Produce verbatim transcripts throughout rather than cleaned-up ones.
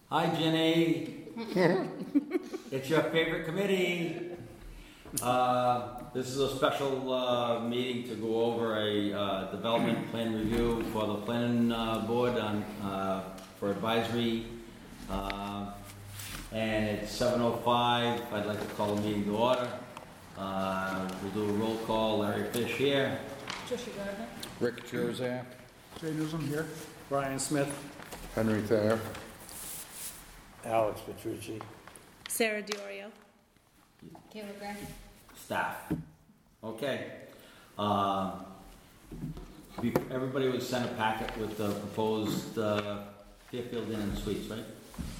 Hi, Jenny. It's your favorite committee. Uh, this is a special uh, meeting to go over a uh, development plan review for the planning uh, board on uh, for advisory. Uh, and it's seven oh five. I'd like to call the meeting to order. Uh, we'll do a roll call. Larry Fish here. Tricia Gardner. Rick Jozak. Jay Newsom here. Brian Smith. Henry Thayer. Alex Petrucci. Sarah Diorio. Kayla Gray. Staff. Okay. Uh, be- everybody was sent a packet with the proposed uh, Fairfield Inn and Suites, right?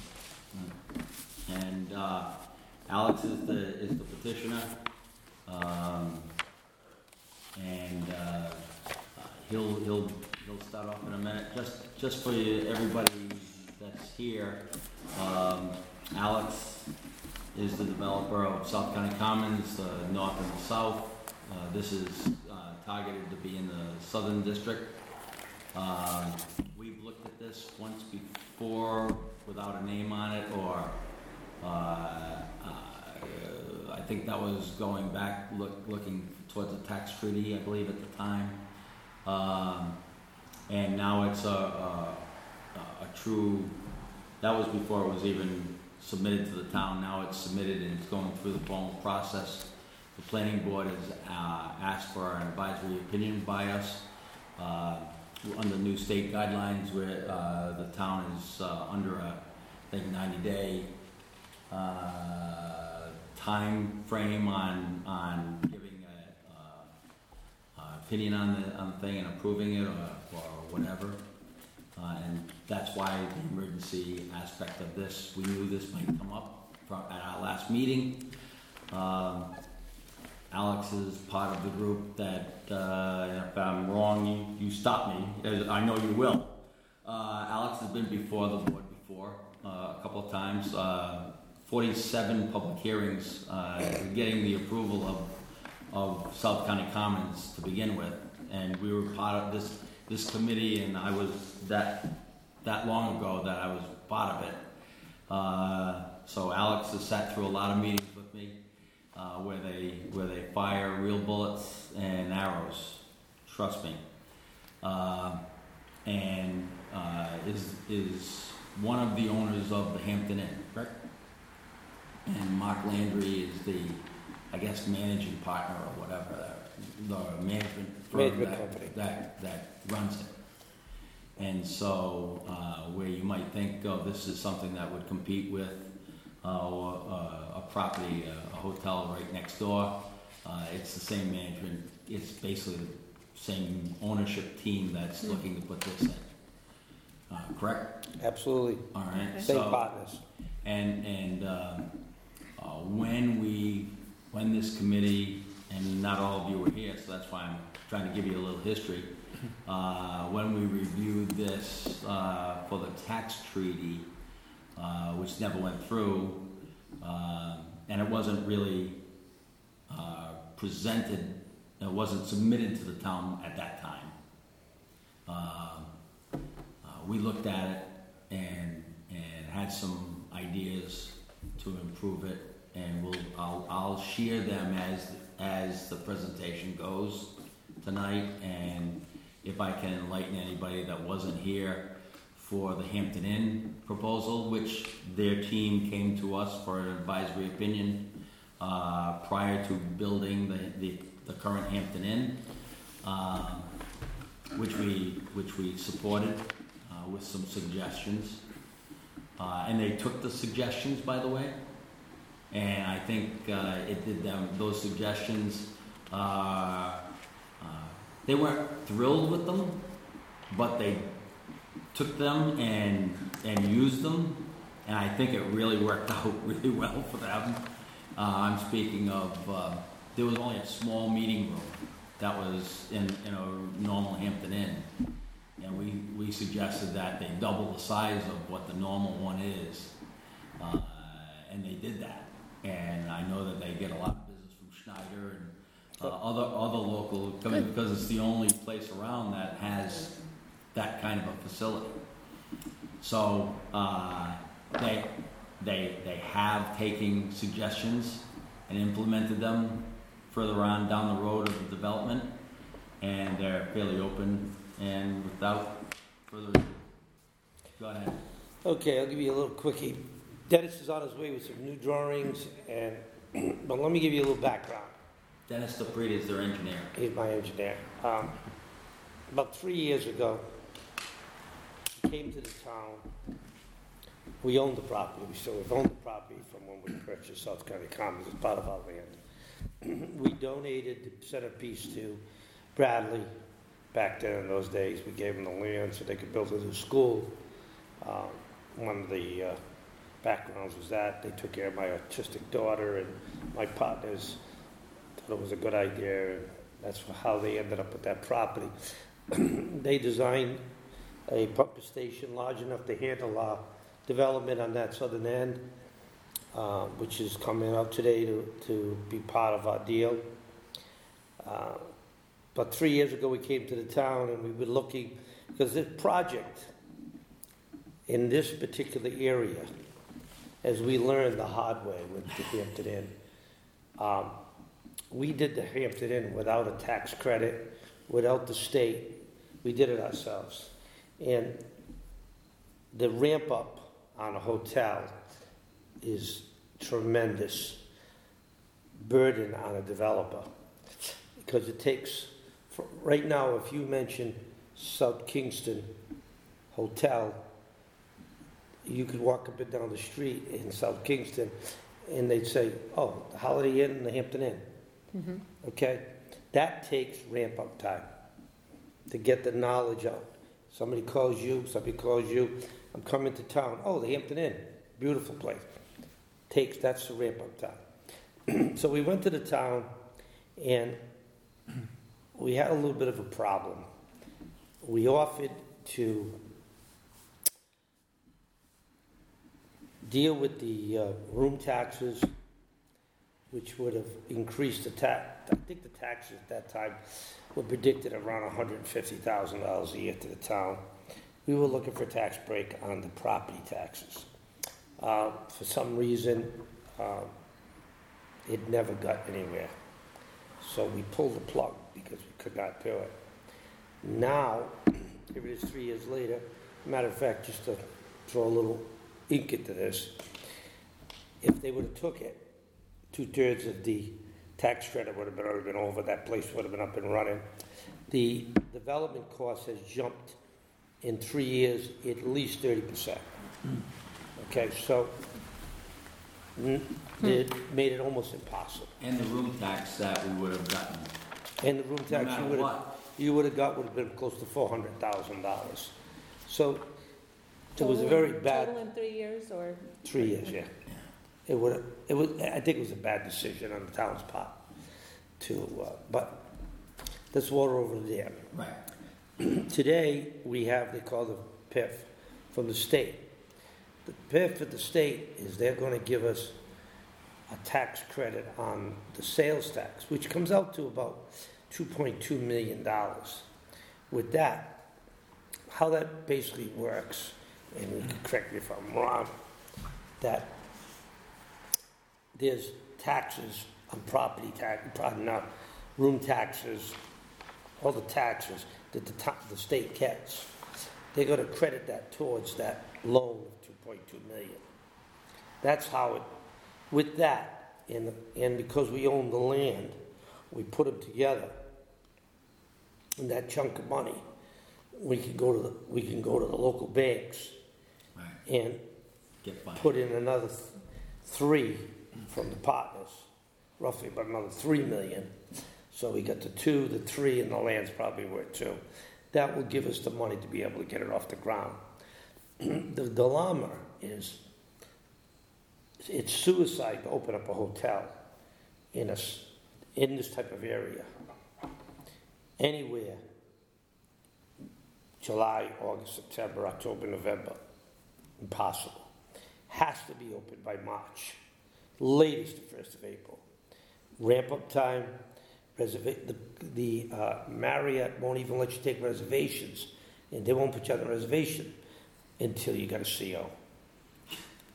Mm. And uh, Alex is the is the petitioner, um, and uh, uh, he'll he'll he'll start off in a minute. Just just for you, everybody that's here, um, Alex is the developer of South County Commons, the north and the south. Uh, this is uh, targeted to be in the southern district. Um, we've looked at this once before without a name on it, or uh, uh, I think that was going back, look, looking towards the tax treaty, I believe, at the time. Um, and now it's a, a, a true, that was before it was even submitted to the town. Now it's submitted and it's going through the formal process. The planning board has uh, asked for an advisory opinion by us uh, under new state guidelines, where uh, the town is uh, under a I think ninety day uh, time frame on on giving a, uh, uh, opinion on the on the thing and approving it, or, or whatever. Uh, and that's why the emergency aspect of this, we knew this might come up from, at our last meeting. Um, Alex is part of the group that, uh, if I'm wrong, you, you stop me. I know you will. Uh, Alex has been before the board before, uh, a couple of times. Uh, forty-seven public hearings, uh, getting the approval of, of South County Commons to begin with. And we were part of this this committee, and I was that that long ago that I was part of it. Uh, so Alex has sat through a lot of meetings with me, uh, where they where they fire real bullets and arrows. Trust me. Uh, and uh, is is one of the owners of the Hampton Inn, correct? And Mark Landry is the, I guess, managing partner or whatever, the management firm Management that, company. that that runs it. And so, uh, where you might think, oh, this is something that would compete with uh, or, uh, a property, a, a hotel right next door, uh, it's the same management. It's basically the same ownership team that's mm. looking to put this in. Uh, correct? Absolutely. All right. Okay. So, Same partners. And and uh, uh, when we, when this committee, and not all of you were here, so that's why I'm trying to give you a little history. Uh, when we reviewed this uh, for the tax treaty, uh, which never went through, uh, and it wasn't really uh, presented, it wasn't submitted to the town at that time. Uh, uh, we looked at it and and had some ideas to improve it, and we'll I'll, I'll share them as as the presentation goes tonight. And if I can enlighten anybody that wasn't here for the Hampton Inn proposal, which their team came to us for an advisory opinion uh, prior to building the, the, the current Hampton Inn, uh, which we which we supported uh, with some suggestions, uh, and they took the suggestions, by the way, and I think uh, it did them those suggestions. Uh, uh, they weren't thrilled with them, but they took them and and used them, and I think it really worked out really well for them. Uh, I'm speaking of, uh, there was only a small meeting room that was in, in a normal Hampton Inn, and we, we suggested that they double the size of what the normal one is, uh, and they did that. And I know that they get a lot of business from Schneider and uh, other other local, because it's the only place around that has that kind of a facility. So uh, they, they, they have taken suggestions and implemented them further on down the road of the development, and they're fairly open, and without further ado, go ahead. Okay, I'll give you a little quickie. Dennis is on his way with some new drawings, and but let me give you a little background. Dennis DePrete is their engineer. He's my engineer. Um, about three years ago, he came to the town. We owned the property. We still have owned the property from when we purchased South County Commons as part of our land. We donated the centerpiece to Bradley back then in those days. We gave them the land so they could build a new school. Um, one of the uh, backgrounds was that they took care of my autistic daughter, and my partners thought it was a good idea, and that's how they ended up with that property. They designed a pumper station large enough to handle our development on that southern end, uh, which is coming out today to, to be part of our deal. Uh, but three years ago we came to the town and we were looking, because this project in this particular area, as we learned the hard way with the Hampton Inn, um, we did the Hampton Inn without a tax credit, without the state. We did it ourselves. And the ramp up on a hotel is tremendous burden on a developer, because it takes, for, right now, if you mention South Kingston Hotel, you could walk up and down the street in South Kingston and they'd say, oh, the Holiday Inn and the Hampton Inn. Mm-hmm. Okay? That takes ramp up time to get the knowledge out. Somebody calls you, somebody calls you, I'm coming to town. Oh, the Hampton Inn, beautiful place. Takes, that's the ramp up time. So we went to the town and we had a little bit of a problem. We offered to deal with the uh, room taxes, which would have increased the tax. I think the taxes at that time were predicted around one hundred fifty thousand dollars a year to the town. We were looking for a tax break on the property taxes. Uh, for some reason, uh, it never got anywhere. So we pulled the plug because we could not do it. Now, here it is three years later. Matter of fact, just to throw a little ink into this, if they would have took it, two-thirds of the tax credit would have been already been over, that place would have been up and running. The development cost has jumped in three years at least thirty percent. Okay, so n- it made it almost impossible. And the room tax that we would have gotten, And the room no tax matter you would have what. you would have got would have been close to four hundred thousand dollars. So it was a Total- very bad Total in three years, or? three years, yeah. It would it was I think it was a bad decision on the town's part to uh, but that's water over the dam. right, Today we have, they call the P I F from the state. The P I F at the state is they're going to give us a tax credit on the sales tax, which comes out to about two point two million dollars. With that, how that basically works, and you can correct me if I'm wrong, that there's taxes on property tax, probably not, room taxes, all the taxes that the, to- the state gets. They're going to credit that towards that loan of two point two million. That's how it, with that, and, and because we own the land, we put them together. And that chunk of money, we can go to the, we can go to the local banks right, and get by. put in another th- three from the partners, roughly about another three million. So we got the two, the three, and the land's probably worth two. That will give us the money to be able to get it off the ground. The dilemma is, it's suicide to open up a hotel in a s- in this type of area. Anywhere, July, August, September, October, November, impossible. Has to be open by March, latest the first of April. Ramp up time, reserva- the, the uh, Marriott won't even let you take reservations, and they won't put you on the reservation until you got a C O.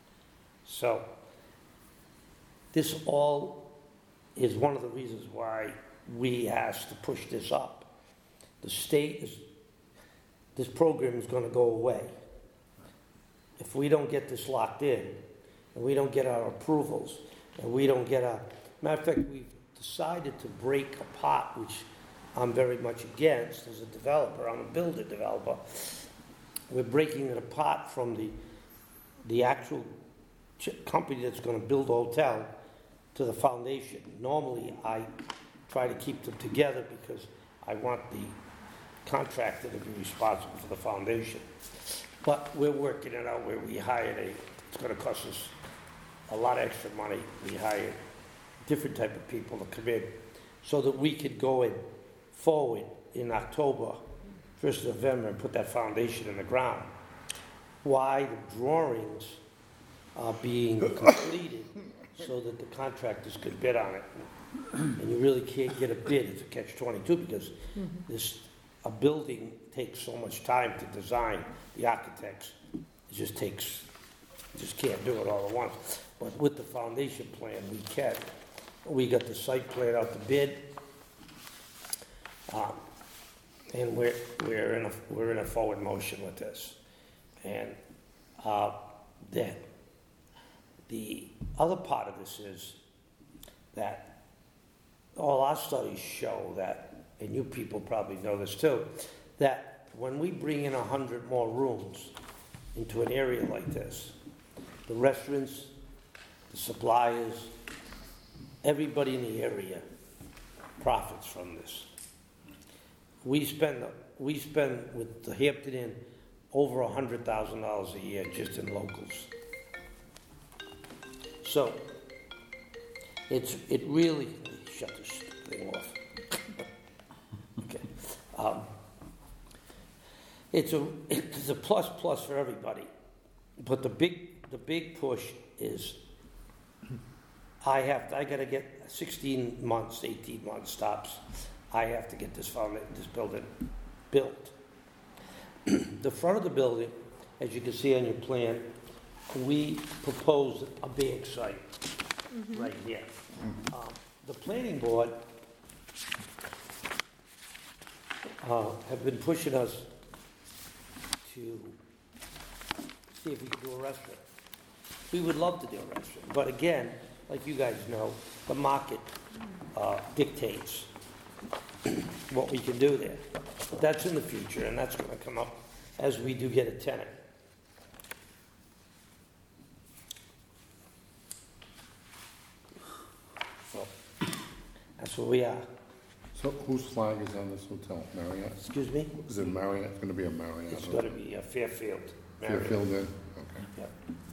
So, this all is one of the reasons why we asked to push this up. The state is, this program is gonna go away. If we don't get this locked in, and we don't get our approvals, and we don't get our, matter of fact, we've decided to break apart, which I'm very much against as a developer, I'm a builder developer. We're breaking it apart from the, the actual ch- company that's gonna build a hotel to the foundation. Normally, I try to keep them together because I want the contractor to be responsible for the foundation. But we're working it out where we hired a, it's gonna cost us a lot of extra money. We hired different type of people to come in so that we could go in forward in October, first of November, and put that foundation in the ground. Why the drawings are being completed so that the contractors could bid on it. And you really can't get a bid, it's a catch twenty-two, because this, a building takes so much time to design, the architects, it just takes, just can't do it all at once. But with the foundation plan, we can. We got the site plan out to bid. Um, and we're, we're in a, we're in a forward motion with this. And, uh, then, the other part of this is that all our studies show that, and you people probably know this too, that when we bring in a hundred more rooms into an area like this, the restaurants, the suppliers, everybody in the area profits from this. We spend, we spend with the Hampton Inn over a hundred thousand dollars a year just in locals. So, it's, it really, let me shut this thing off. Okay. Um, it's a, it's a plus plus for everybody. But the big, the big push is I have, to, I gotta get sixteen months, eighteen months stops. I have to get this foundation, this building built. The front of the building, as you can see on your plan, we proposed a big site right here. Um, the planning board uh, have been pushing us to see if we can do a restaurant. We would love to do a restaurant, but again, like you guys know, the market uh, dictates what we can do there. But that's in the future, and that's going to come up as we do get a tenant. So that's where we are. So whose flag is on this hotel? Marriott? Excuse me? Is it Marriott? It's gonna be a Marriott? It's going to be a Fairfield. Marriott. Fairfield Inn? Okay. Yep.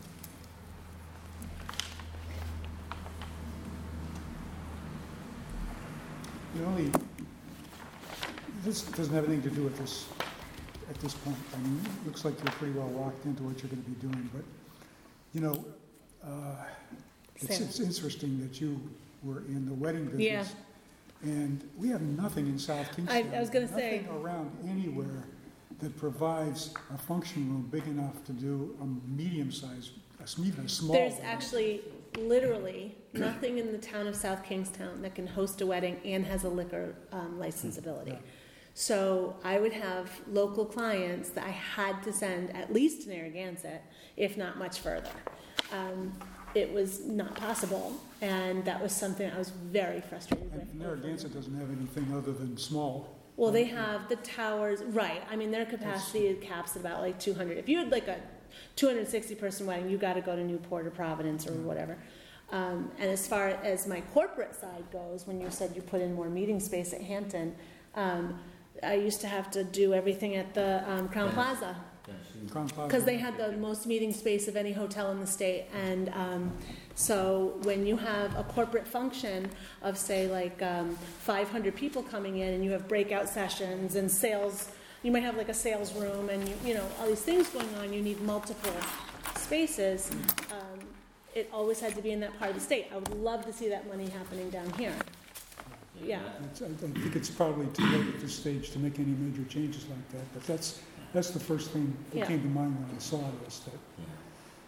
The only, this doesn't have anything to do with this at this point. I mean, it looks like you're pretty well locked into what you're going to be doing, but, you know, uh, it's, Sam. it's interesting that you were in the wedding business. Yeah. And we have nothing in South Kingston. I was gonna say- Nothing around anywhere that provides a function room big enough to do a medium-sized, a- even a small. There's wedding. actually literally nothing in the town of South Kingstown that can host a wedding and has a liquor um, licensability. Yeah. So I would have local clients that I had to send at least to Narragansett, if not much further. Um, it was not possible, and that was something I was very frustrated with. And Narragansett doesn't have anything other than small. Well, they have the towers, right, I mean, their capacity caps at about like two hundred. If you had like a two hundred sixty person wedding, you gotta go to Newport or Providence or whatever. Um, and as far as my corporate side goes, when you said you put in more meeting space at Hampton, um, I used to have to do everything at the um, Crown Plaza. Crown Plaza. Because they had the most meeting space of any hotel in the state, and um, so when you have a corporate function of, say, like um, five hundred people coming in, and you have breakout sessions and sales, you might have like a sales room, and you, you know all these things going on. You need multiple spaces. Um, it always had to be in that part of the state. I would love to see that money happening down here. Yeah. It's- I I think it's probably too late at this stage to make any major changes like that, but that's, that's the first thing Yeah. that came to mind when I saw this, that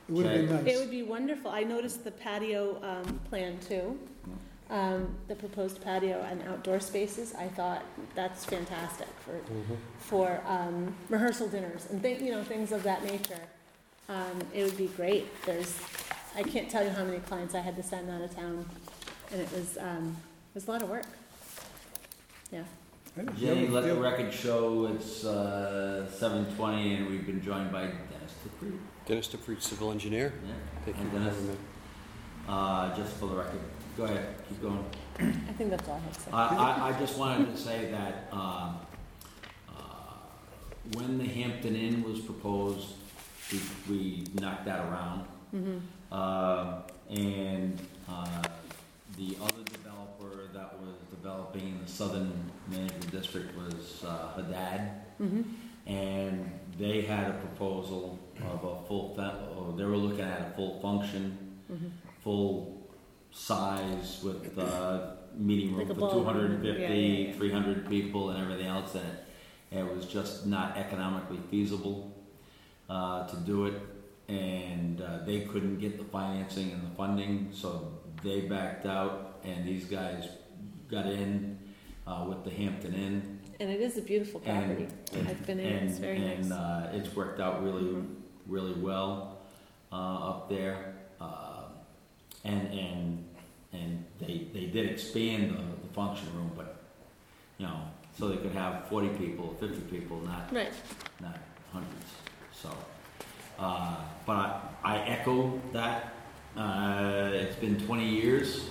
It would have been It nice. would be wonderful. I noticed the patio um, plan too, um, the proposed patio and outdoor spaces. I thought that's fantastic for, Mhm. for um, rehearsal dinners and thi- you know, things of that nature. Um, It would be great. There's, I can't tell you how many clients I had to send out of town, and it was, um, it was a lot of work. Yeah. Jenny, let the record show it's uh, seven twenty and we've been joined by Dennis Dupree. Dennis DeFreed, civil engineer. Yeah. Thank you And for Dennis, having me. uh, just for the record, go ahead, keep going. I think that's all I have to say. I, I, I just wanted to say that, um, uh, when the Hampton Inn was proposed, we, we knocked that around. Mhm. Uh, and, uh, the other developer that was developing in the Southern Management District was, uh, Haddad. Mhm. And they had a proposal of a full, fa- or they were looking at a full function, Mhm. full size with, uh, meeting room Like a for ballroom. two hundred Yeah, fifty, yeah, yeah. three hundred people and everything else in it. And it was just not economically feasible, uh, to do it. And, uh, they couldn't get the financing and the funding, so they backed out and these guys got in, uh, with the Hampton Inn. And it is a beautiful property. And- I've been in, it's very And, nice. uh, it's worked out really, Mhm. really well, uh, up there. Uh, and, and, and they, they did expand the, the function room, but, you know, so they could have forty people, fifty people, not, Right. not hundreds, so. Uh, but I, I echo that, uh, it's been twenty years,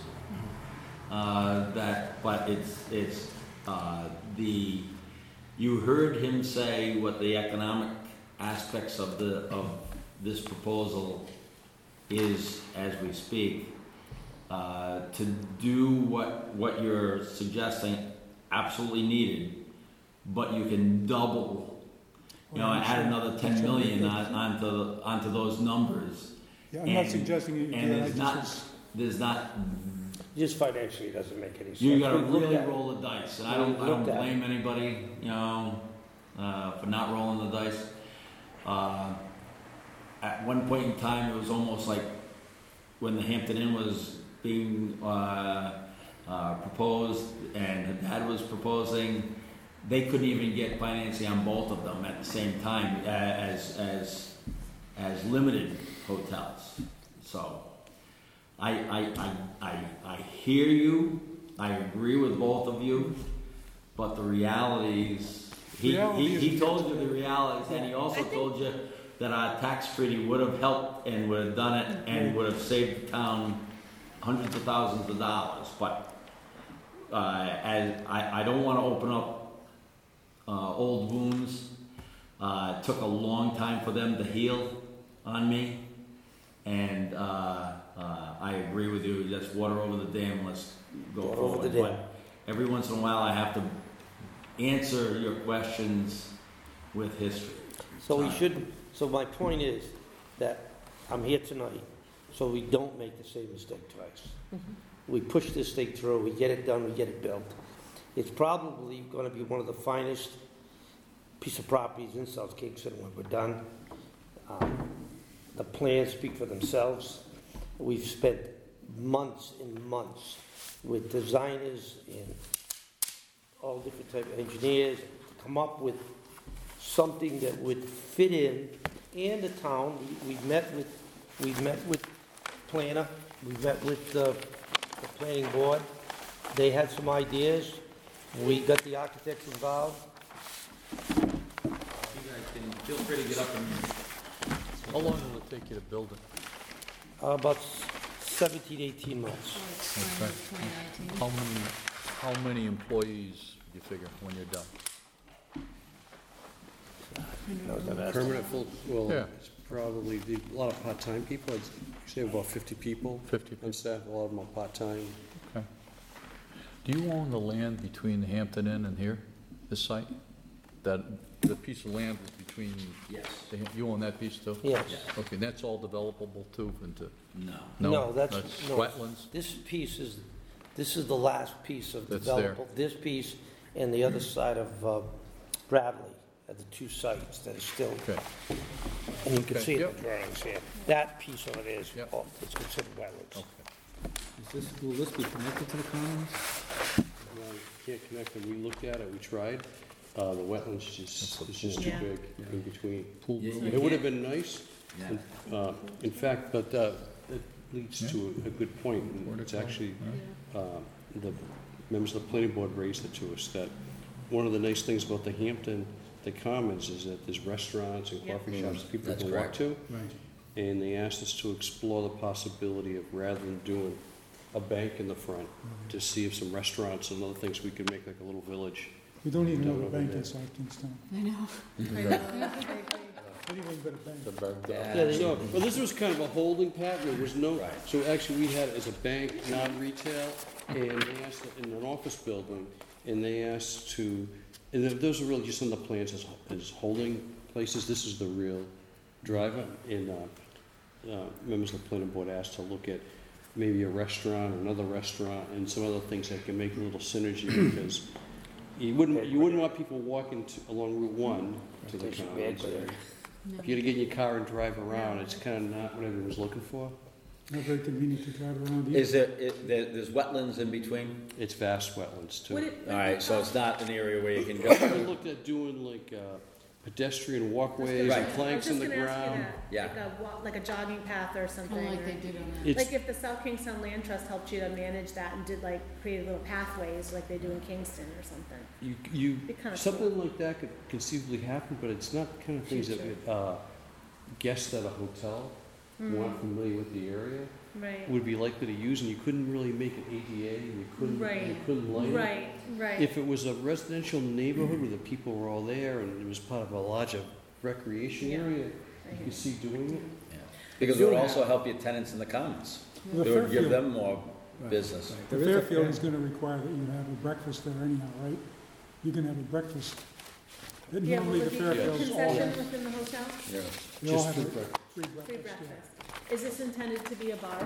uh, that, but it's, it's, uh, the, you heard him say what the economic aspects of the, of this proposal is as we speak. Uh, to do what, what you're suggesting, absolutely needed, but you can double, you know, add another ten million on, onto, onto those numbers. Yeah, I'm not and- suggesting you And can, I there's just not, was, there's not, Just financially, it doesn't make any sense. you gotta We looked really at it. roll the dice, and I don't, I don't Looked at it. blame anybody, you know, uh, for not rolling the dice. Uh, at one point in time, it was almost like when the Hampton Inn was being, uh, uh, proposed and Haddad was proposing, they couldn't even get financing on both of them at the same time, uh, as, as, as limited hotels, so. I, I, I, I, I hear you, I agree with both of you, but the realities, he, Reality he, is- he told you the realities, and he also I think- told you that our tax treaty would have helped and would have done it and would have saved the town hundreds of thousands of dollars, but, uh, as, I, I don't wanna open up, uh, old wounds. Uh, it took a long time for them to heal on me, and, uh, uh, I agree with you, just water over the dam, let's go Water forward. over the dam. But every once in a while, I have to answer your questions with history. So we should, so my point is that I'm here tonight, so we don't make the same mistake twice. We push this thing through, we get it done, we get it built. It's probably gonna be one of the finest piece of properties in South Kingston when we're done. Um, The plans speak for themselves. We've spent months and months with designers and all different type of engineers to come up with something that would fit in, and the town. We, we met with, we met with planner, we met with the, the planning board. They had some ideas. We got the architects involved. You guys can, feel free to get up and. How long will it take you to build it? Uh, about seventeen, eighteen months. Okay. How many, how many employees do you figure when you're done? Permanent full, well, Yeah. it's probably, the- a lot of part-time people, I'd say about fifty people Fifty? on staff, a lot of them are part-time. Okay. Do you own the land between the Hampton Inn and here, this site? That, the piece of land is between, Yes. the Ham- you own that piece too? Yes. Okay, that's all developable too into, No. no? No, that's- no. wetlands? This piece is, this is the last piece of That's there. developable, this piece and the other side of uh, Bradley are the two sites that are still, Okay. and you can Okay, see it in yep. the drawings here. That piece of it is, Yep. oh, it's considered wetlands. Okay. Is this, will this be connected to the commons? No, you can't connect it. We looked at it, we tried. Uh, the wetlands just, is just too Yeah. big in between. Pool Yeah, room? you It would have can't- been nice, Yeah. in- uh, in fact, but uh, it leads to a a good point. and It's actually, uh, the members of the planning board raised it to us, that one of the nice things about the Hampton, the Commons, is that there's restaurants and Yeah. coffee shops that people That's can walk correct. to. Right. And they asked us to explore the possibility of, rather than doing a bank in the front, to see if some restaurants and other things, we could make like a little village. We don't need Down another over bank there. in South Kingston. I know. Anything but a bank. The bank, Yeah. the- So, well, this was kind of a holding pattern, there was no, Right. so actually, we had it as a bank, non-retail, and they asked, in an office building, and they asked to, and th- those are really just on the plans as, as holding places, this is the real driver, and, uh, uh, members of the planning board asked to look at maybe a restaurant, another restaurant, and some other things that can make a little synergy, because you wouldn't, you wouldn't want people walking to, along Route One to the Takes you commons. back there. If you gotta get in your car and drive around, it's kinda not what everyone's looking for. Not very convenient to drive around either. Is there, it- there, there's wetlands in between? It's vast wetlands too. Would it? All right, so it's not an area where you can go. We looked at doing like uh, pedestrian walkways Right. and planks in the I was just gonna ground. ask you Yeah. that, like a, wa- like a jogging path or something. Kind of like or- they did on that. It's, Like if the South Kingston Land Trust helped you to manage that and did like, create little pathways like they do in Kingston or something. you, you, Be kinda something like that could conceivably happen, but it's not the kind of things that Future. uh, guests at a hotel who aren't familiar with the area Right, would be likely to use, and you couldn't really make it A D A, and you couldn't, you Right. couldn't light it. right, right. If it was a residential neighborhood where the people were all there and it was part of a larger recreation Yeah. area, I you hear could see doing it. Yeah. Because it would also help your tenants in the commons. The It would give Fairfield- them more business. Right. The There is a Fairfield fair- is gonna require that you have a breakfast there anyhow, right? You can have a breakfast. That Yeah, will Normally, the it be Fairfields all concession have, within the hotel? yeah. they all Just have the a break- free Free breakfast, yeah. breakfast. Is this intended to be a bar?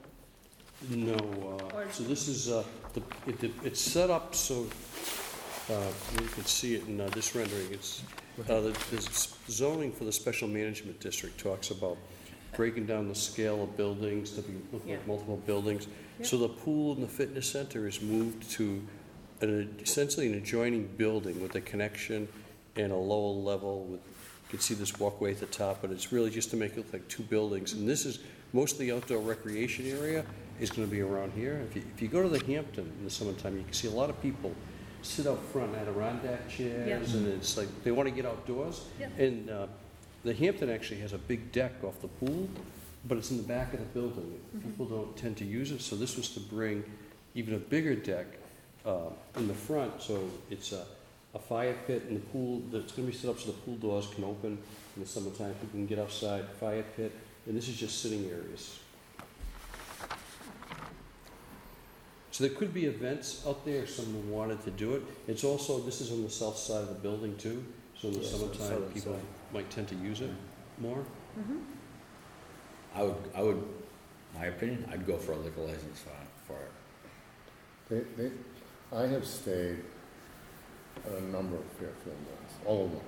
No, uh, Or- so this is, uh, the, it, it's set up so, uh, you can see it in uh, this rendering, it's, uh, the the zoning for the special management district talks about breaking down the scale of buildings to be, look Yeah. like multiple buildings. So the pool and the fitness center is moved to an, essentially an adjoining building with a connection and a lower level with, you can see this walkway at the top, but it's really just to make it look like two buildings. And this is, most of the outdoor recreation area is gonna be around here. If you, if you go to the Hampton in the summertime, you can see a lot of people sit out front at Adirondack chairs, and it's like, they wanna get outdoors. Yeah. And, uh, the Hampton actually has a big deck off the pool, but it's in the back of the building. People don't tend to use it, so this was to bring even a bigger deck, uh, in the front, so it's a, a fire pit and the pool, that's gonna be set up so the pool doors can open in the summertime, people can get outside, fire pit, and this is just sitting areas. So there could be events out there if someone wanted to do it. It's also, this is on the south side of the building too, so in the Yes, on the summertime, southern people side. might tend to use it more. Mm-hmm. I would, I would, my opinion, I'd go for a liquor license for, for it. They, they, I have stayed at a number of Fairfield ones, all over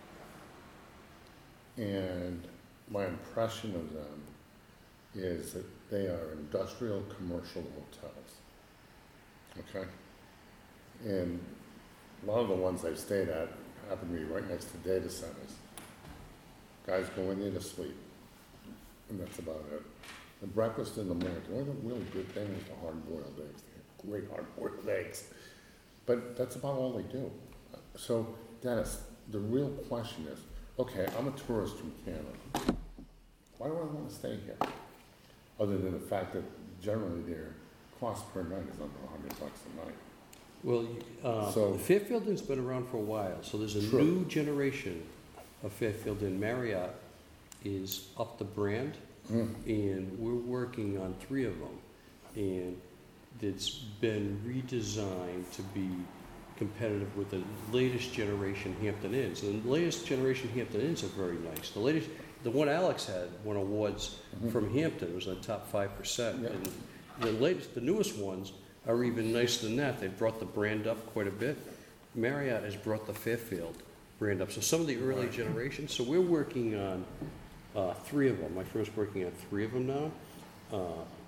the country. And my impression of them is that they are industrial commercial hotels. Okay? And a lot of the ones I've stayed at happen to be right next to data centers. Guys go in there to sleep, and that's about it. The breakfast in the morning, the only really good thing is the hard-boiled eggs. They have great hard-boiled eggs. But that's about all they do. So, Dennis, the real question is, okay, I'm a tourist from Canada. Why do I want to stay here? Other than the fact that generally their cost per night is under a hundred bucks a night. Well, you- uh, So- Fairfielding's been around for a while, so there's a True. new generation of Fairfield, and Marriott is up the brand, Mm. and we're working on three of them. And it's been redesigned to be competitive with the latest generation Hampton Inns. And the latest generation Hampton Inns are very nice. The latest, the one Alex had won awards Mhm. from Hampton, it was in the top five percent. Yeah. And the latest, the newest ones are even nicer than that. They've brought the brand up quite a bit. Marriott has brought the Fairfield brand up. So some of the early generations, so we're working on uh, three of them. My firm's working on three of them now. Uh,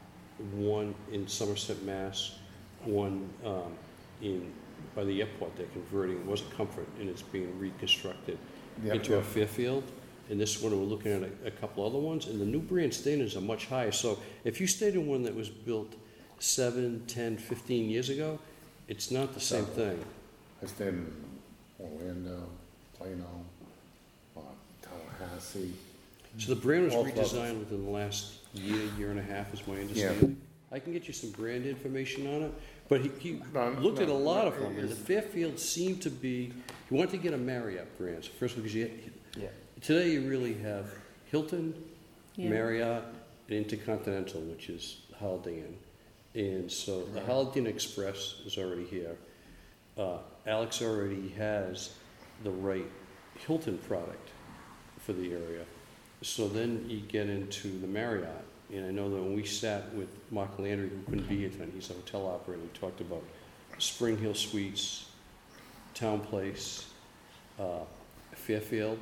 one in Somerset, Mass, one um, in, by the airport they're converting, it was a Comfort, and it's being reconstructed Yep, into a yep. Fairfield. And this one, we're looking at a, a couple other ones, and the new brand standards are much higher. So if you stayed in one that was built seven, ten, fifteen years ago, it's not the same thing. I stayed in Orlando, Plano, uh, Tallahassee. So the brand was All levels. redesigned within the last year, year and a half, is my understanding. I can get you some brand information on it, but he, he No, looked at a no, lot no, of them, it and the is- Fairfield seemed to be, he wanted to get a Marriott brand. So first, because you, Yeah. today you really have Hilton, Yeah. Marriott, and Intercontinental, which is Holiday Inn. And so the Holiday Inn Express is already here. Uh, Alex already has the right Hilton product for the area. So then you get into the Marriott. And I know that when we sat with Mark Landry, who couldn't be here tonight, he's a hotel operator, we talked about Spring Hill Suites, Town Place, uh, Fairfield.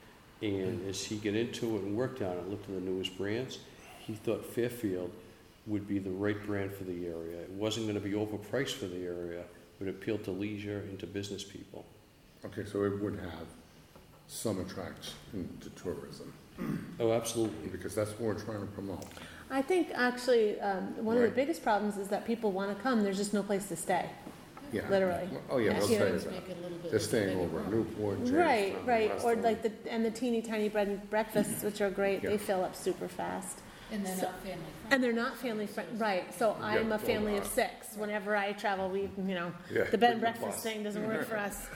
And as he got into it and worked on it, looked at the newest brands, he thought Fairfield would be the right brand for the area. It wasn't going to be overpriced for the area, but it appealed to leisure and to business people. Okay, so it would have some attraction to tourism, Oh, absolutely. because that's what we're trying to promote. I think actually, um, one of the Right. biggest problems is that people want to come, there's just no place to stay. Yeah. Literally. Oh, yeah, Yeah, they'll you know, say just that. make it a little bit They're like a staying bigger over at room. Newport, Right, Jamestown, right, or Westwood. like the, and the teeny tiny bread and breakfasts, which are great, Yeah. they fill up super fast. And they're So- not family friendly. And they're not family friend, right, so I'm a well, family of uh, six, whenever I travel, we, you know, Yeah, the bed and bring the breakfast bus. thing doesn't work for us.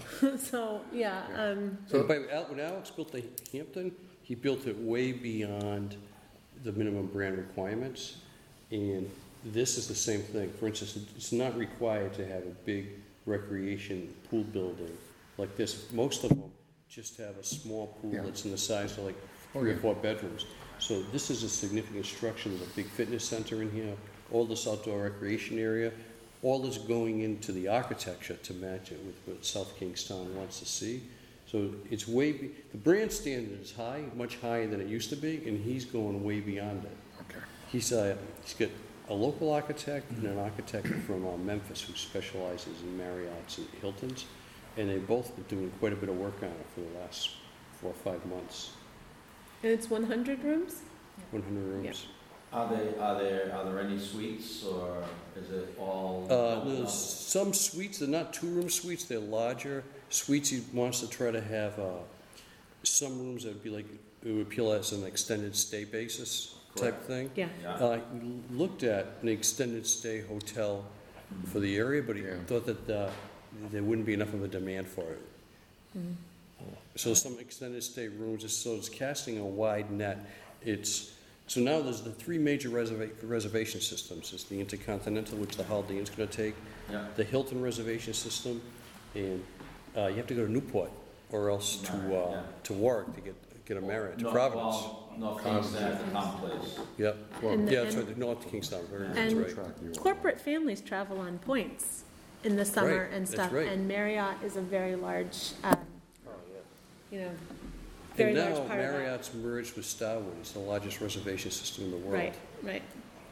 So, yeah, um, So by, Al- when Alex built the Hampton, he built it way beyond the minimum brand requirements. And this is the same thing. For instance, it's not required to have a big recreation pool building like this. Most of them just have a small pool Yeah. that's in the size of like Oh, three or yeah. four bedrooms. So this is a significant structure. There's a big fitness center in here, all this outdoor recreation area. All is going into the architecture to match it with what South Kingstown wants to see. So it's way, be- the brand standard is high, much higher than it used to be, and he's going way beyond it. Okay. He's, uh, he's got a local architect and an architect from uh, Memphis who specializes in Marriotts and Hiltons, and they've both been doing quite a bit of work on it for the last four or five months, and it's one hundred rooms? one hundred rooms. Are they, are there, are there any suites, or is it all? Uh, there's some suites, they're not two-room suites, they're larger suites. He wants to try to have, uh, some rooms that would be like, it would appeal as an extended stay basis type Correct. thing. Yeah, Yeah, Uh, he looked at an extended stay hotel for the area, but he Yeah. thought that, uh, there wouldn't be enough of a demand for it. Mhm. So some extended stay rooms, is- so it's casting a wide net. It's, so now there's the three major reserva- reservation systems. It's the Intercontinental, which the Holiday Inn's gonna take, yeah. the Hilton reservation system, and, uh, you have to go to Newport or else to, Marriott, uh, yeah. to Warwick to get, get a Marriott, to No, Providence. well, North Kingston at the Tom Place. Yep, Well, And the- yeah, that's right, the North Kingstown, very, that's And- right. track you on. corporate families travel on points in the summer Right, and that's stuff, right. and Marriott is a very large, um, Oh, yeah. you know, very And large now part of that. Marriott's merged with Starwood, it's the largest reservation system in the world. Right, right.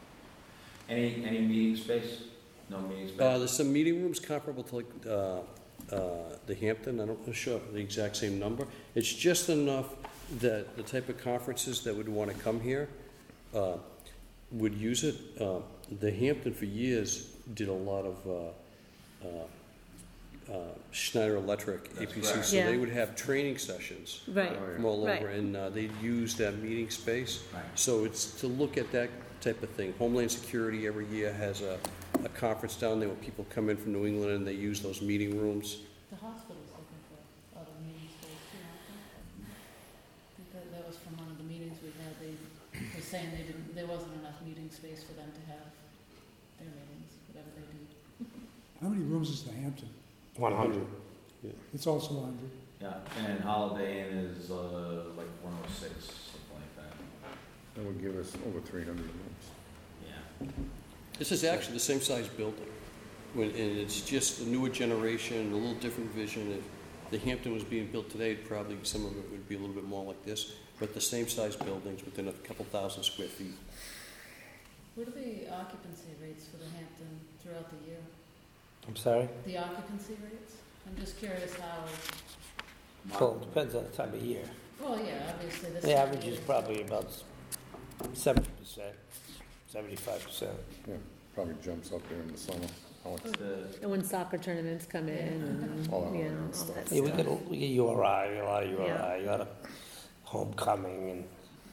Any, any meeting space? No meeting space? Uh, there's some meeting rooms comparable to like, uh, uh, the Hampton, I don't know sure the exact same number. It's just enough that the type of conferences that would wanna come here, uh, would use it. Uh, the Hampton for years did a lot of, uh, uh, uh, Schneider Electric, A That's P C, right. so Yeah. they would have training sessions Right, Oh, yeah. from all Right. over, and, uh, they'd use that meeting space. Right. So it's to look at that type of thing. Homeland Security every year has a, a conference down there where people come in from New England and they use those meeting rooms. The hospital's looking for other meeting space too, aren't they? I think that, that was from one of the meetings we had, they were saying they didn't, there wasn't enough meeting space for them to have their meetings, whatever they do. How many rooms is the Hampton? One hundred. It's also one hundred. Yeah, and Holiday Inn is, uh, like one oh six, something like that. That would give us over three hundred rooms. Yeah. This is actually the same size building, when, and it's just a newer generation, a little different vision. It- the Hampton was being built today, probably some of it would be a little bit more like this, but the same size buildings within a couple thousand square feet. What are the occupancy rates for the Hampton throughout the year? I'm sorry? The occupancy rates? I'm just curious how, Well, it depends on the time of year. well, yeah, obviously this. The average is probably about seventy percent, seventy-five percent. Yeah, probably jumps up there in the summer. How it's- The- And when soccer tournaments come in and, All that you other know, all stuff. that Yeah, we stuff. get, we get U R I, a lot of U R I, Yeah. a lot of homecoming and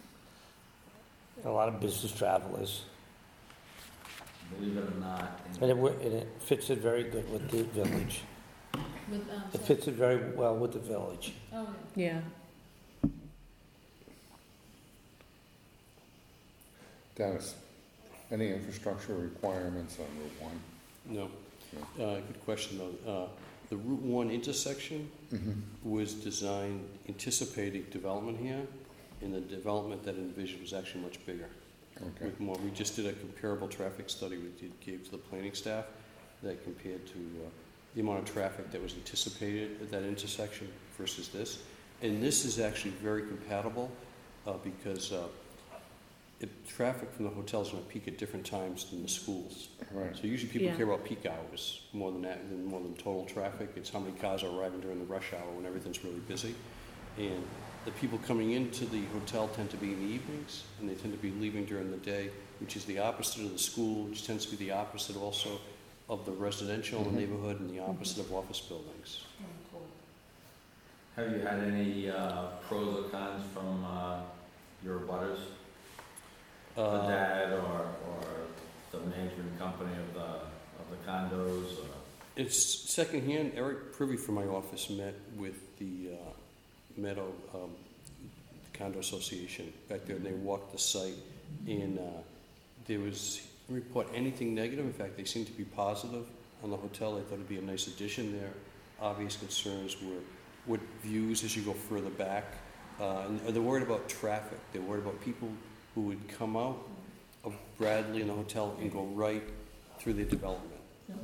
a lot of business travelers. Believe it or not. in- And it, wo- and it fits in very good with the village. With, um, It sorry. fits in very well with the village. Oh, yeah. Yeah. Dennis, any infrastructure requirements on Route One? No. Uh, good question, though. Uh, the Route One intersection Mm-hmm. was designed anticipating development here, and the development that envisioned was actually much bigger. Okay, With more, we just did a comparable traffic study we did, gave to the planning staff that compared to uh, the amount of traffic that was anticipated at that intersection versus this. And this is actually very compatible uh, because uh, it, traffic from the hotels is going to peak at different times than the schools. right. So usually people Yeah. care about peak hours more than that, than more than total traffic. It's how many cars are arriving during the rush hour when everything's really busy. And the people coming into the hotel tend to be in the evenings, and they tend to be leaving during the day, which is the opposite of the school, which tends to be the opposite also of the residential in Mhm. the neighborhood, and the opposite of office buildings. Oh, cool. Have you had any uh, pros or cons from uh, your butters? The Uh, dad or, or the management company of the, of the condos or? It's secondhand. Eric Privy from my office met with the uh, Meadow um, Condo Association back there, and they walked the site, and uh, there was, didn't report anything negative. In fact, they seemed to be positive on the hotel. They thought it'd be a nice addition. Their obvious concerns were what views as you go further back. Uh, and they're worried about traffic. They're worried about people who would come out of Bradley in the hotel and go right through the development.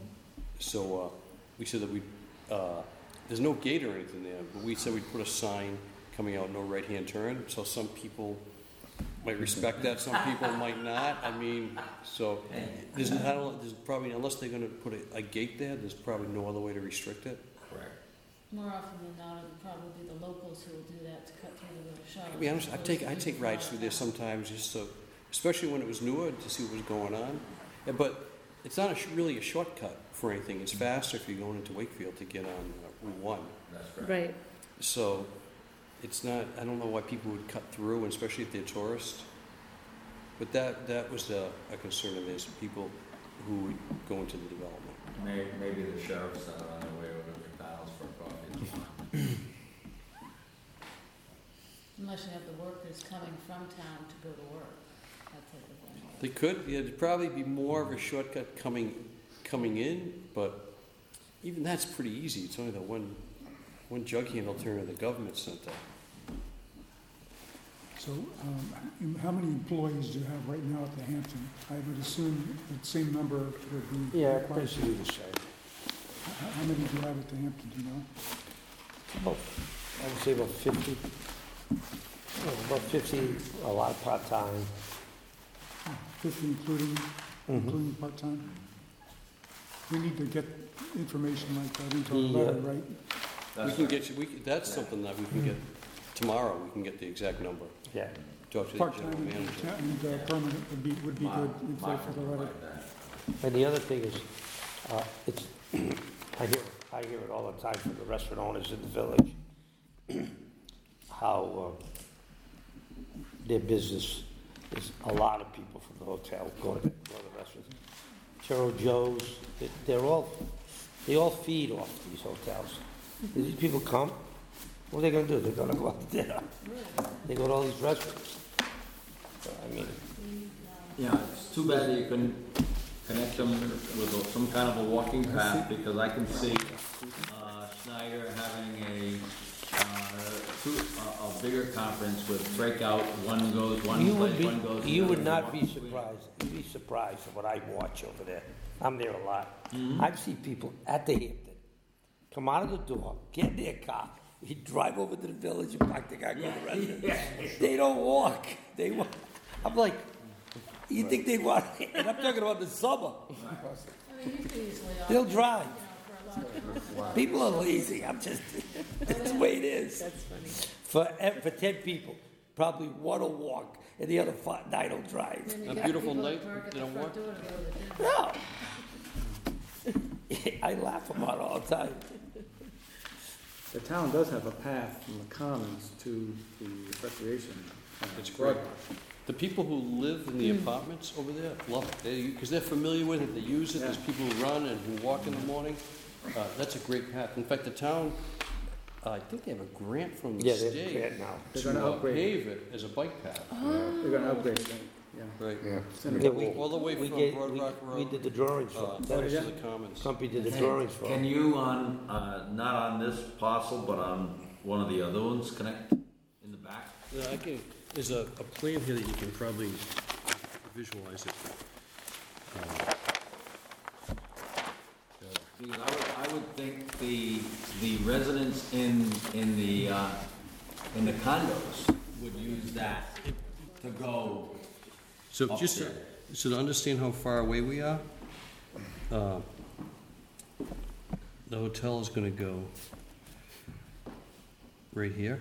So uh, we said that we, uh, there's no gate or anything there, but we said we'd put a sign coming out, no right-hand turn. So some people might respect that, some people might not. I mean, so there's, I don't, there's probably, unless they're going to put a, a gate there, there's probably no other way to restrict it. Correct. More often than not, it'll probably be the locals who will do that to cut through the little shuttles. I mean, honestly, I as take, opposed I to take people rides out through of there town. sometimes just so, especially when it was newer, to see what was going on. Yeah, but it's not a, sh- really a shortcut for anything. It's faster if you're going into Wakefield to get on uh, Route One. That's correct. Right. So it's not, I don't know why people would cut through, and especially if they're tourists. But that, that was a, a concern of theirs, people who would go into the development. Maybe, maybe the sheriffs that are on their way over to McDonald's for coffee. Unless you have the workers coming from town to go to work, that type of thing. They could, yeah, it'd probably be more of a shortcut coming, coming in, but even that's pretty easy. It's only the one, one jug handle turn of the government center. So, um, how many employees do you have right now at the Hampton? I would assume the same number would be Yeah, required. basically the same. How how many do you have at the Hampton, do you know? About, I would say about fifty. Oh, about fifty, a lot of part-time. Fifty including, Mhm. including part-time? We need to get information like that into a Yeah. letter, right? We That's can right. get you, we, could- that's something that we can get, tomorrow, we can get the exact number. Yeah. Talk to the Part-time general and manager. and, uh, permanent would be, would be good, we'd say Mark for the will letter. provide that. And the other thing is, uh, it's, I hear, I hear it all the time from the restaurant owners in the village, how uh, their business is a lot of people from the hotel going to, go to the restaurants. Churro Joe's, they- they're all, they all feed off these hotels. These people come, what are they gonna do? They're gonna go out to dinner. They go to all these restaurants. So, I mean, Yeah, it's too bad that you couldn't connect them with a- some kind of a walking path, because I can see uh, Schneider having a, uh, two, a, a bigger conference with breakout, one goes one you would place, be, one goes the you would other, not one be between. surprised, you'd be surprised at what I watch over there. I'm there a lot. Mhm. I see people at the Hampton come out of the door, get in their car, we drive over to the village and park the car, go to the restaurant. They don't walk. They walk. I'm like, you think they want? And I'm talking about the summer. I mean, you could easily. They'll offer, drive. you know, for a large amount. People are lazy. I'm just. That's the way it is. That's funny. For ev- for ten people, probably one will walk and the other five, nine will drive. Then you A get beautiful people that night, park at they the don't front walk. door to go to the gym. No. I laugh about it all the time. The town does have a path from the commons to the recreation. uh, It's great. boardwalk. The people who live in the apartments over there love it, they, because they're familiar with it, they use it, there's people who run and who walk in the morning. Uh, that's a great path. In fact, the town, uh, I think they have a grant from the Yeah, they're state great now. They're to gonna uh, upgrade. pave it as a bike path. They're gonna upgrade it, yeah. Right. Yeah. It's in Yeah, the- we, All the way we from gave- Broad we- Rock We Road, did the drawings for uh, it. down That to was- the Commons. Company did the drawings for Can it. you on, uh, not on this parcel, but on one of the other ones, connect in the back? Yeah, I can, there's a, a plan here that you can probably visualize it. Uh, Because I would, I would think the, the residents in, in the, uh, in the condos would use that to go So up just, to- there. so to understand how far away we are, uh, the hotel is gonna go right here.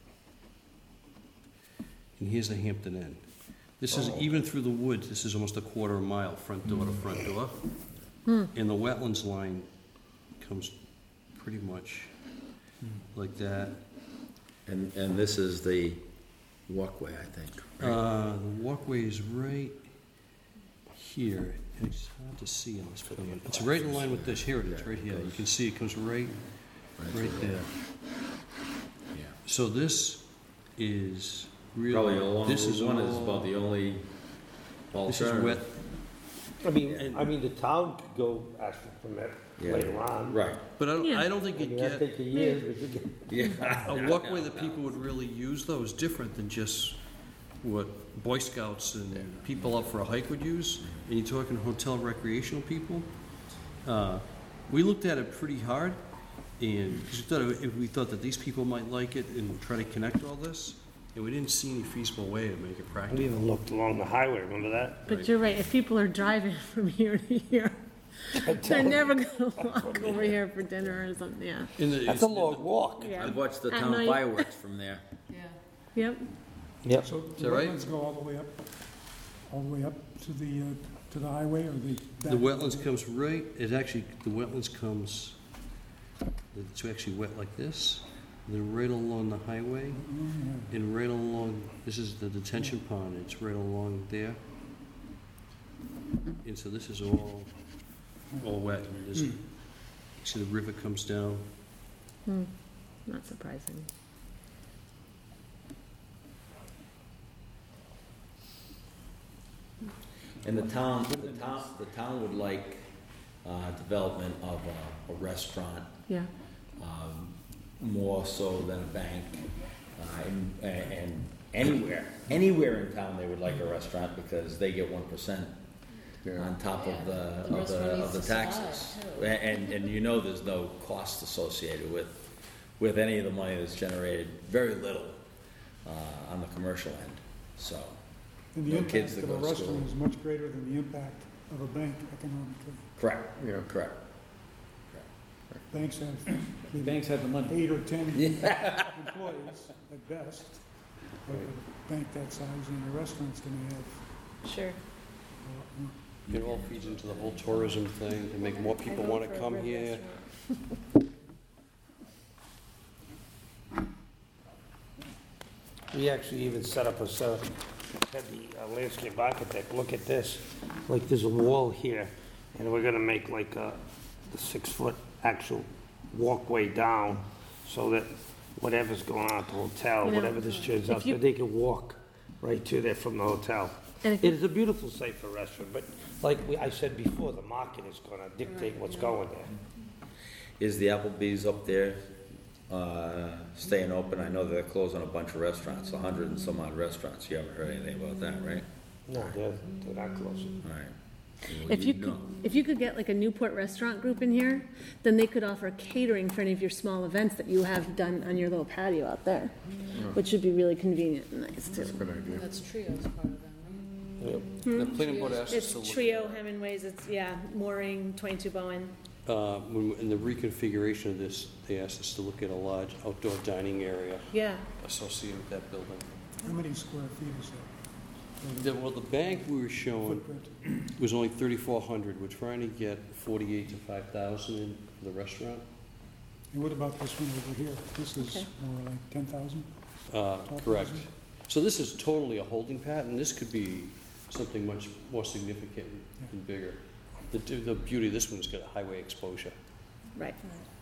And here's the Hampton Inn. This is, even through the woods, this is almost a quarter of a mile, front door to front door. And the wetlands line comes pretty much like that. And, and this is the walkway, I think. Uh, the walkway is right here, and it's hard to see on this plan. It's right in line with this, here it is, right here. You can see it comes right, right there. Yeah. So this is Probably really, along this is Route one is all, about the only this is alternative. wet. I mean, And- I mean, the town could go ask for permit Yeah. later on. Right, But I don't, Yeah. I don't think I you mean, that get, take a years, but you get. yeah. a walkway that people would really use though is different than just what Boy Scouts and people out for a hike would use. And you're talking hotel recreational people. Uh, we looked at it pretty hard, and, because we thought, if we thought that these people might like it and try to connect all this, and we didn't see any feasible way to make it We practical. even looked along the highway, remember that? But you're right, if people are driving from here to here, they're never gonna walk over here for dinner or something, yeah. In the- That's a long walk. Yeah. I've watched the At town night. fireworks from there. Yeah. Yep, Yep. So Is the that right? wetlands go all the way up, all the way up to the, uh, to the highway or the? The back? wetlands comes right, it actually, the wetlands comes, it's actually wet like this, then right along the highway, and right along, this is the detention pond, it's right along there. And so this is all, all wet, and there's, you see the river comes down. not surprising. And the town, the town, the town would like, uh, development of a, a restaurant, Yeah, um, more so than a bank. Uh, and, and anywhere, anywhere in town, they would like a restaurant because they get one percent Yeah. on top of the, The of the, restaurant of needs the to survive, taxes. too. A- And, and you know there's no cost associated with, with any of the money that's generated, very little, uh, on the commercial end, so. And the no impact kids that of a go to restaurant school. is much greater than the impact of a bank economically. Correct, Yeah. correct. Banks have maybe Banks have the money. eight or ten employees at best. But a bank that size and a restaurant's gonna have, sure. uh, It all feeds into the whole tourism thing, to make more people wanna come here. We actually even set up a, uh, had the uh, landscape architect look at this, like there's a wall here, and we're gonna make like a, the six-foot actual walkway down, so that whatever's going on at the hotel, You know, whatever this turns if out, you- that they can walk right to there from the hotel. And if It is a beautiful site for a restaurant, but like we, I said before, the market is gonna dictate what's going there. Is the Applebee's up there, uh, staying open? I know they're closing a bunch of restaurants, a hundred and some odd restaurants. You haven't heard anything about that, right? No, they're, they're not closing. All right. Well, If you you'd could, know. if you could get like a Newport restaurant group in here, then they could offer catering for any of your small events that you have done on your little patio out there, which would be really convenient and nice too. That's a good idea. That's Trio's part of them, right? The planning board asked us It's to look. Trio, Hemingways, it's, yeah, Mooring, twenty-two Bowen. Uh, when- in the reconfiguration of this, they asked us to look at a large outdoor dining area Yeah, associated with that building. How many square feet is that? The- Well, the bank we were showing Footprint? was only thirty-four hundred. We're trying to get forty-eight to five thousand in for the restaurant. And what about this one over here? This is Okay. more like ten thousand? Uh, Correct. So this is totally a holding pattern. This could be something much more significant and bigger. The, the beauty of this one's got highway exposure. right.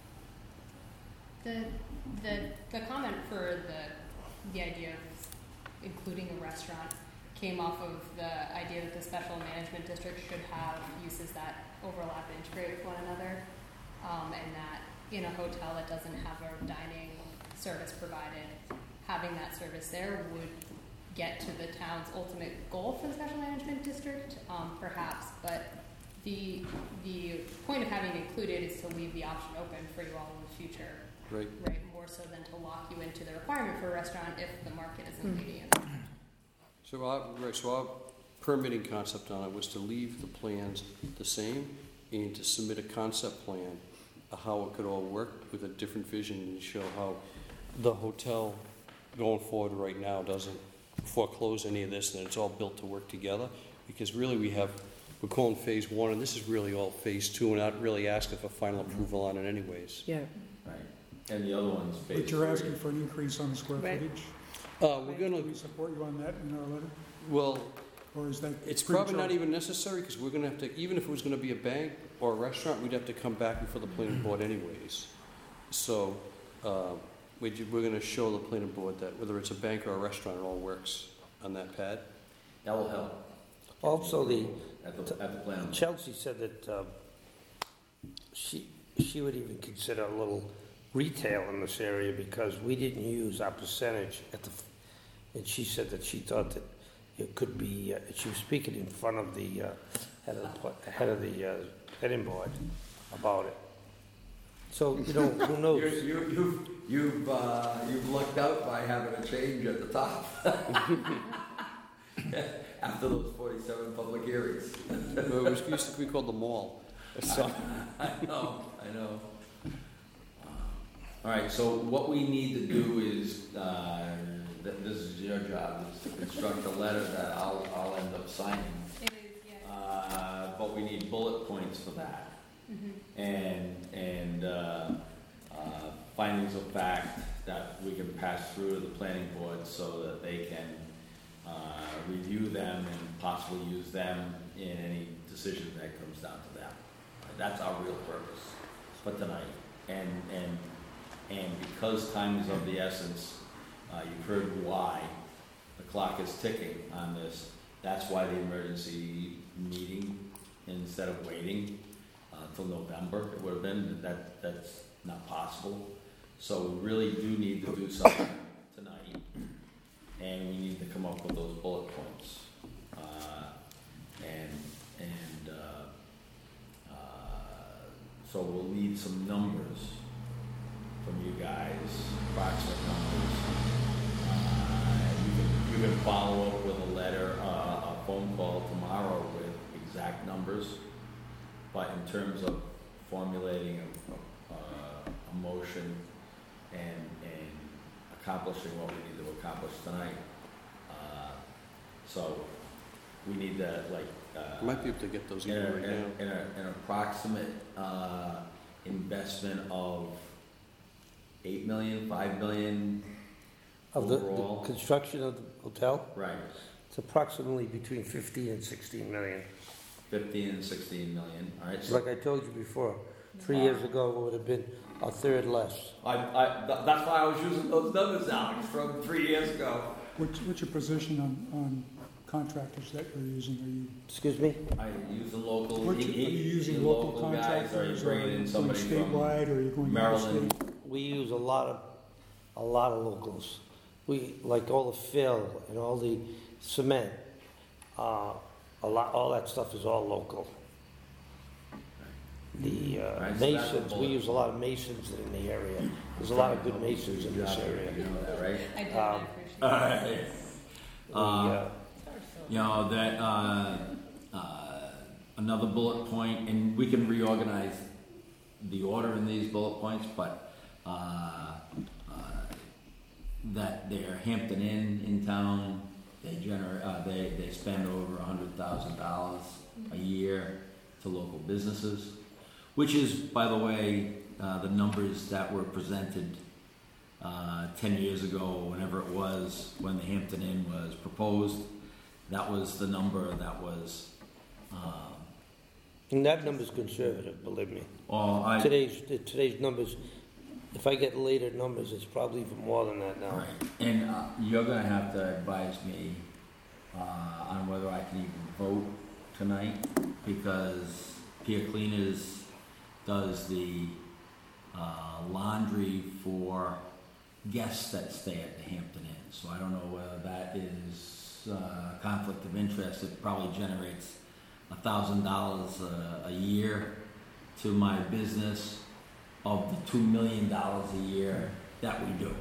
The, the, the comment for the, the idea of including a restaurant came off of the idea that the special management district should have uses that overlap and integrate with one another. Um, and that in a hotel that doesn't have a dining service provided, having that service there would get to the town's ultimate goal for the special management district, um, perhaps, but the, the point of having it included is to leave the option open for you all in the future. Right. Right, more so than to lock you into the requirement for a restaurant if the market isn't Hmm. leading it. So our, right, so our permitting concept on it was to leave the plans the same and to submit a concept plan of how it could all work with a different vision and show how the hotel going forward right now doesn't foreclose any of this and it's all built to work together. Because really we have, we're calling phase one and this is really all phase two and not really asking for final approval on it anyways. Yeah. Right. And the other one's phase But you're three. asking for an increase on the square Right. footage? Uh, we're Do gonna, we support you on that in our letter? well, Or is that? it's probably not premature? even necessary, because we're gonna have to, even if it was gonna be a bank or a restaurant, we'd have to come back before the planning board anyways. So, uh, we ju- we're gonna show the planning board that whether it's a bank or a restaurant, it all works on that pad. That will help Also, the, at the, at the plan. Chelsea said that um, she, she would even consider a little retail in this area because we didn't use our percentage at the, and she said that she thought that it could be, uh, she was speaking in front of the, uh, head of the, pla- head of the, uh, heading board about it. So, you know, who knows? You, you, you've, you've, uh, you've lucked out by having a change at the top. After those forty-seven public hearings. Well, it was, used to be called the mall. So, I know, I know. All right, so what we need to do is, uh, th- this is your job, is to construct a letter that I'll, I'll end up signing. It is, yeah. Uh, but we need bullet points for that. Mm-hmm. And, and, uh, uh, findings of fact that we can pass through to the planning board so that they can, uh, review them and possibly use them in any decision that comes down to them. That's our real purpose for tonight. And, and, and because time is of the essence, uh, you've heard why the clock is ticking on this. That's why the emergency meeting, instead of waiting uh, till November, it would have been, that, that's not possible. So we really do need to do something tonight, and we need to come up with those bullet points. Uh, and, and, uh, uh, so we'll need some numbers from you guys, approximate numbers. Uh, you can, you can follow up with a letter, uh, a phone call tomorrow with exact numbers. But in terms of formulating a, a, a motion and, and accomplishing what we need to accomplish tonight, uh, so we need to like, uh. might be able to get those In even a, right in now. a, in a, an approximate, uh, investment of eight million, five million Of the, overall. the construction of the hotel, Right, it's approximately between fifteen and sixteen million. fifteen and sixteen million, all right? So Like I told you before, three years ago, it would have been a third less. I, I, th- that's why I was using those numbers, Alex, from three years ago. What's, what's your position on, on contractors that you're using? Are you, Excuse me? I use the local, what he- you- are you he- using the local local guys, or you contractors? Or are bringing you in going somebody from statewide, or are you going Maryland? out-of-state? We use a lot of, a lot of locals. We, like all the fill and all the cement, uh, a lot, all that stuff is all local. The uh, Right, so that's a masons, we bullet. use a lot of masons in the area. There's a lot of good masons in this area. You know that, right? I did, Um, I appreciate All it. right. We, Uh, uh, You know, that, uh, uh, another bullet point, and we can reorganize the order in these bullet points, but, uh, uh, that they're Hampton Inn in town, they generate, uh, they, they spend over a hundred thousand dollars a year to local businesses, which is, by the way, uh, the numbers that were presented, uh, ten years ago, whenever it was, when the Hampton Inn was proposed. That was the number that was, um, And that number's conservative, believe me. oh, I, Today's, today's numbers, if I get later numbers, it's probably even more than that now. right, and, uh, you're gonna have to advise me, uh, on whether I can even vote tonight, because Pier Cleaners does the, uh, laundry for guests that stay at the Hampton Inn, so I don't know whether that is, uh, conflict of interest. It probably generates a thousand dollars a year to my business of the two million dollars a year that we do.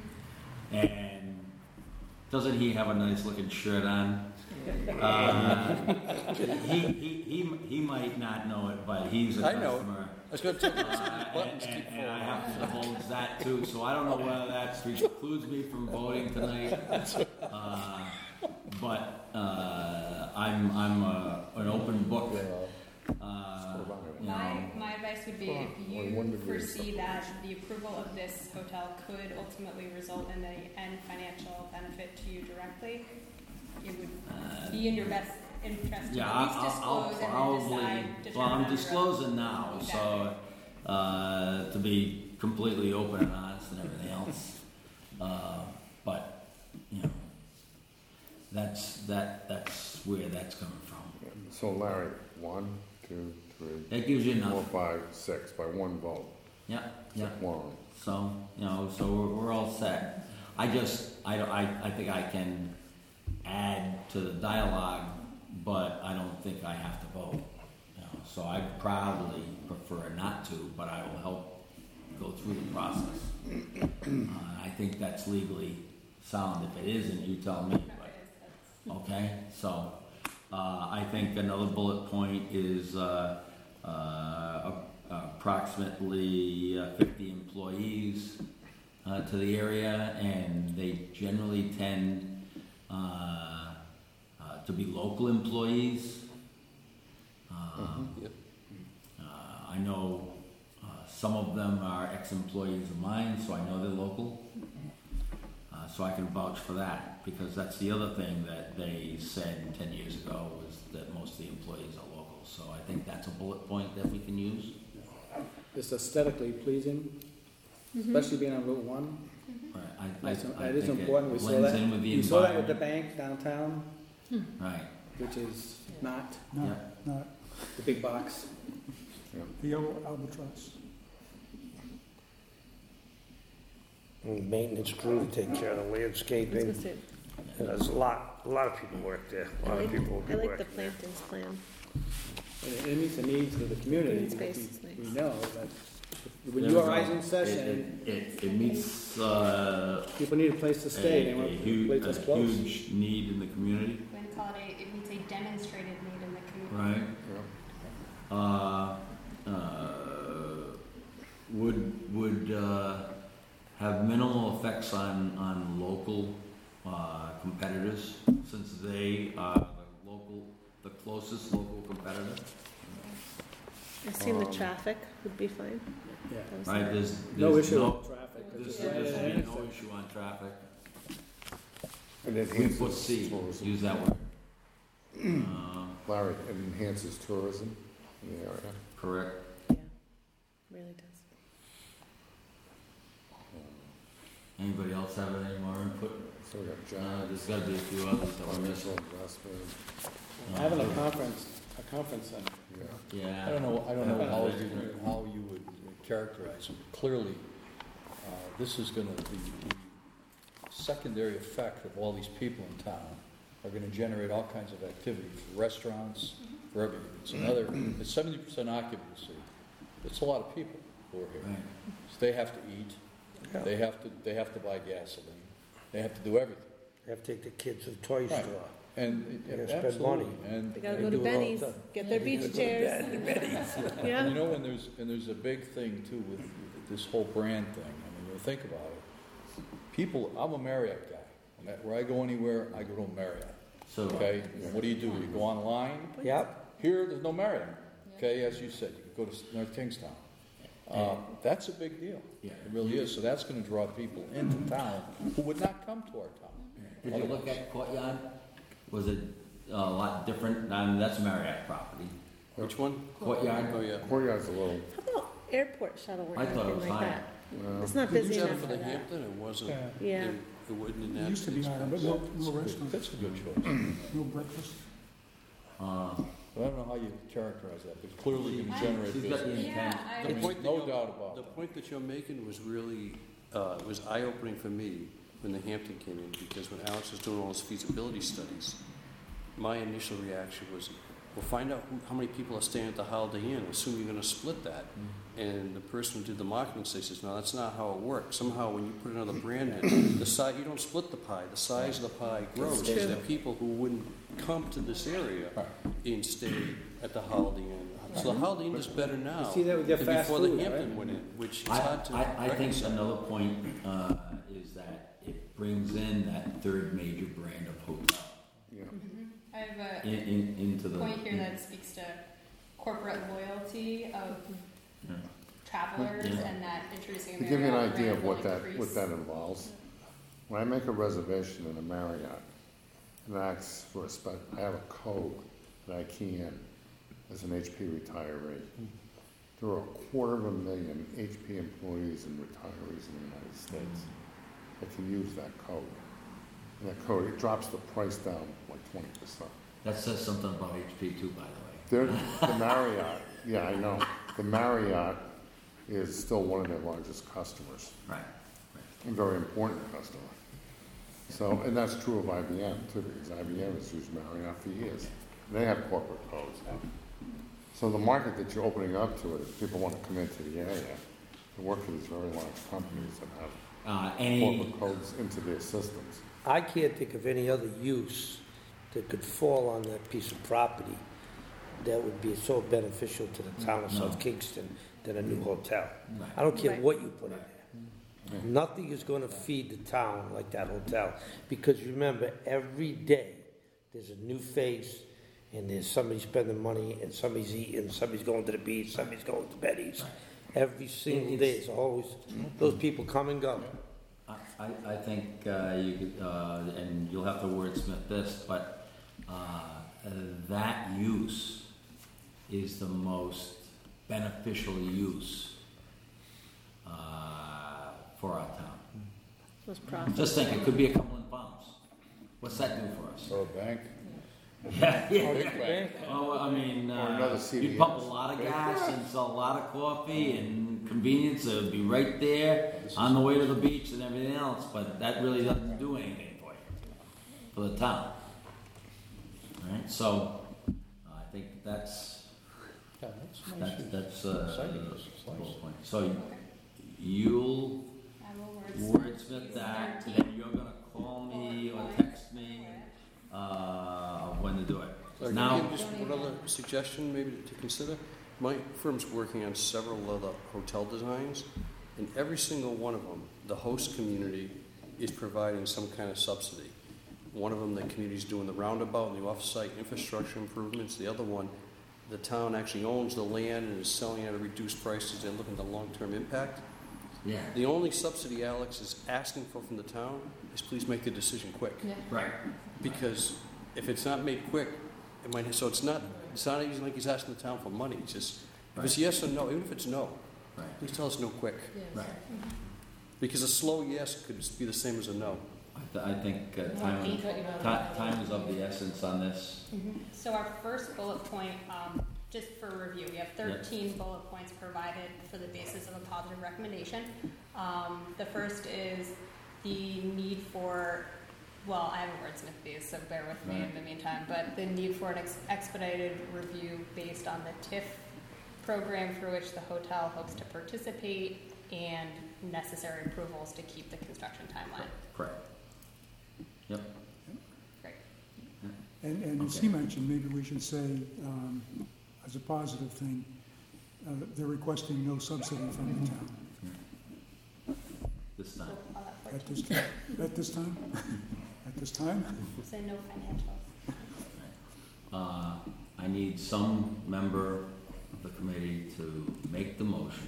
And doesn't he have a nice looking shirt on? Uh, he, he, he, he might not know it, but he's a I know it. customer. I was gonna tell you, Uh, buttons and, keep and, and I falling have to divulge that too, so I don't know whether that precludes me from voting tonight. Uh, but uh, I'm I'm a, an open book. Uh, you My, know, my advice would be if you foresee that the approval of this hotel could ultimately result in a and financial benefit to you directly, it would uh, be in your best interest to yeah, at least I'll, I'll disclose and then probably. decide. Well, determine I'm on your own. disclosing now, so uh, to be completely open and honest and everything else. Uh, but you know, that's that that's where that's coming from. So Larry, one, two, three, That gives you four, enough. five, six, by one vote. Yeah, yeah. Quorum. So, you know, so we're, we're all set. I just, I, don't- I, I think I can add to the dialogue, but I don't think I have to vote. You know, so I probably prefer not to, but I will help go through the process. Uh, I think that's legally sound. If it isn't, you tell me. No, But, it is, that's- okay, so, uh, I think another bullet point is, uh, uh, approximately uh, fifty employees, uh, to the area, and they generally tend, uh, uh, to be local employees. Um, Yep. uh, I know, uh, some of them are ex-employees of mine, so I know they're local. Uh, so I can vouch for that, because that's the other thing that they said ten years ago, was that most of the employees are local. So I think that's a bullet point that we can use. It's aesthetically pleasing, especially being on Route One. Right, I, I, That's- I That is think it important. We saw blends that, in with the we saw that with the environment. bank downtown, Right, which is not No, Yeah. not the big box. the yellow albatross. And maintenance crew to take care of the I was gonna landscaping. say, And there's a lot, a lot of people work there. A I lot of like, people will be I like the working there. plantings plan. And it meets the needs of the community. Green because space is we- nice. We know that when There you we are go. rising It, session, it, it, it meets, uh, people need a place to stay, they a, want a a huge, place that's a close. huge need in the community, We're going to call it a, it meets a demonstrated need in the community. right? Uh, uh, would, would, uh, have minimal effects on, on local, uh, competitors, since they are the local, the closest local competitor, I assume the Um, traffic would be fine. Yeah. That was right? it. There's, No there's issue no, with traffic. 'cause there's, it's Yeah. right there's at be the no intersection. issue on traffic. It We enhances put C, tourism. use that word. Uh, Larry, it enhances tourism in the area. correct. Yeah, really does. Anybody else have any more input? So we got Uh, jobs, there's gotta be a few others that we're missing. financial investment, Having a conference, a conference center. yeah. Yeah. I don't know, I don't know how you, how you would characterize it. Clearly, uh, this is gonna, the, the secondary effect of all these people in town are gonna generate all kinds of activity for restaurants, for everything. It's another, it's seventy percent occupancy. It's a lot of people who are here. Right. So they have to eat, they have to, they have to buy gasoline, they have to do everything. They have to take the kids to the toy Right. store. And, They gotta it- spend absolutely, money. and. They gotta and go to do it all the Benny's, time. get their beach chairs. And Yeah, you know, and there's, and there's a big thing too with this whole brand thing. I mean, you think about it. People, I'm a Marriott guy. When I- Where I go anywhere, I go to a Marriott. So, Okay, and what do you do? You go online. Yep. Here, there's no Marriott. Okay, as you said, you could go to North Kingstown. Uh, that's a big deal. Yeah. It really is. So that's going to draw people into town who would not come to our town. did you look at Courtyard? Was it a lot different? I mean, that's Marriott property. Which one? Courtyard? Oh, yeah. Courtyard's a little, how about airport shuttle or I thought it anything was like fine. that? well, It's not We busy used enough that for for the that. Hampton, it wasn't, Yeah. Yeah. it it wasn't in It that. used to be on, but no, no restaurant, That's a good choice. no breakfast. Uh, But I don't know how you characterize that, but clearly you can I- generate She's got the business. intent. Yeah, I- I The mean, point that no you're- doubt about The it. point that you're making was really, uh, was eye-opening for me when the Hampton came in, because when Alex was doing all his feasibility studies, my initial reaction was, well, find out who, how many people are staying at the Holiday Inn, assume you're gonna split that. And the person who did the marketing study says, no, that's not how it works. Somehow when you put another brand in, the size, you don't split the pie, the size of the pie grows. true. There are people who wouldn't come to this area Right. and stay at the Holiday Inn. So the Holiday Inn is better now You see that with your than fast before the food, Hampton right? went in, which is I, hard to I, I think reconcile. another point, uh, is that it brings in that third major brand of hotel yeah. I have in, a in, into the. point here that speaks to corporate loyalty of Yeah. travelers Yeah. and that introducing a To give you an Marriott idea brand of will what that, increase. what that involves, when I make a reservation in a Marriott, and I ask for a spec, I have a code that I key in as an H P retiree. There are a quarter of a million H P employees and retirees in the United States that can use that code. And that code, it drops the price down like twenty percent. That says something about H P too, by the way. They're, the Marriott, yeah, I know, the Marriott is still one of their largest customers. Right. A very important customer. So, and that's true of I B M too, because I B M has used Marriott for years. They have corporate codes. So the market that you're opening up to it, if people want to come into the area, to work for these very large companies that have Uh, any, corporate codes into their systems. I can't think of any other use that could fall on that piece of property that would be so beneficial to the town of No. South Kingston than a new hotel. right. I don't care Right. what you put in there. Nothing is gonna feed the town like that hotel, because remember, every day, there's a new face, and there's somebody spending money, and somebody's eating, somebody's going to the beach, somebody's going to Betty's. Every single day, it's always, those people come and go. I, I- I think, uh, you could, uh, and you'll have to wordsmith this, but, uh, that use is the most beneficial use, uh, for our town. Those profits. Just think, it could be a Cumberland Farms. What's that do for us? Or a bank. Yeah, yeah. Big bank. Oh, I mean, Or another uh, C you V S. pump a lot of gas and sell a lot of coffee and convenience, it would be right there on the way to the beach and everything else, but that really doesn't do anything for you, for the town. Alright, so, I think that's, Yeah, that's nice. that's, that's, uh, Exciting. the bullet point. So, you'll I will wordsmith wordsmith that, and then you're gonna call me or text me, uh, of when to do it. So I Now- can give just one other suggestion maybe to consider. My firm's working on several other hotel designs, and every single one of them, the host community is providing some kind of subsidy. One of them, the community's doing the roundabout and the off-site infrastructure improvements. The other one, the town actually owns the land and is selling it at a reduced price as they're looking at the long-term impact. Yeah, The only subsidy Alex is asking for from the town is please make the decision quick. Yeah. right. Because if it's not made quick, it might, so it's not, it's not even like he's asking the town for money, it's just, if it's Right. yes or no, even if it's no, Right. please tell us no quick. Yes. Right. Because a slow yes could be the same as a no. I, th- I think uh, Well, time, he cut you out. ti- time is of the essence on this. So our first bullet point, um, just for review, we have thirteen bullet points provided for the basis of a positive recommendation. Um, the first is the need for well, I have a wordsmith these, so bear with me in the meantime, but the need for an ex- expedited review based on the TIF program through which the hotel hopes to participate and necessary approvals to keep the construction timeline. Correct. Yep. Great. And, and as Okay. he mentioned, maybe we should say, um, as a positive thing, uh, they're requesting no subsidy from the town This time. So on that at fourteen, this, at this time, at this time. say no financials. Uh, I need some member of the committee to make the motion,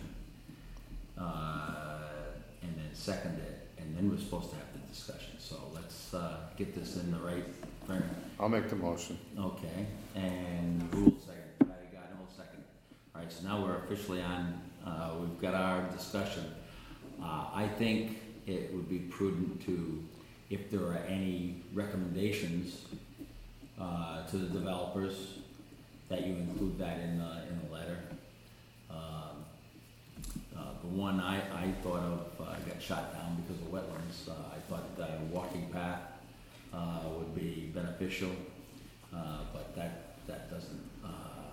uh, and then second it, and then we're supposed to have the discussion. So let's, uh, get this in the right frame. I'll make the motion. Okay, and who will second? Patty Gardner will second. All right, so now we're officially on, uh, we've got our discussion. Uh, I think it would be prudent to, if there are any recommendations, uh, to the developers, that you include that in the, in the letter. Um, uh, the one I, I thought of, uh, got shot down because of wetlands. Uh, I thought that a walking path, uh, would be beneficial. Uh, but that, that doesn't, uh,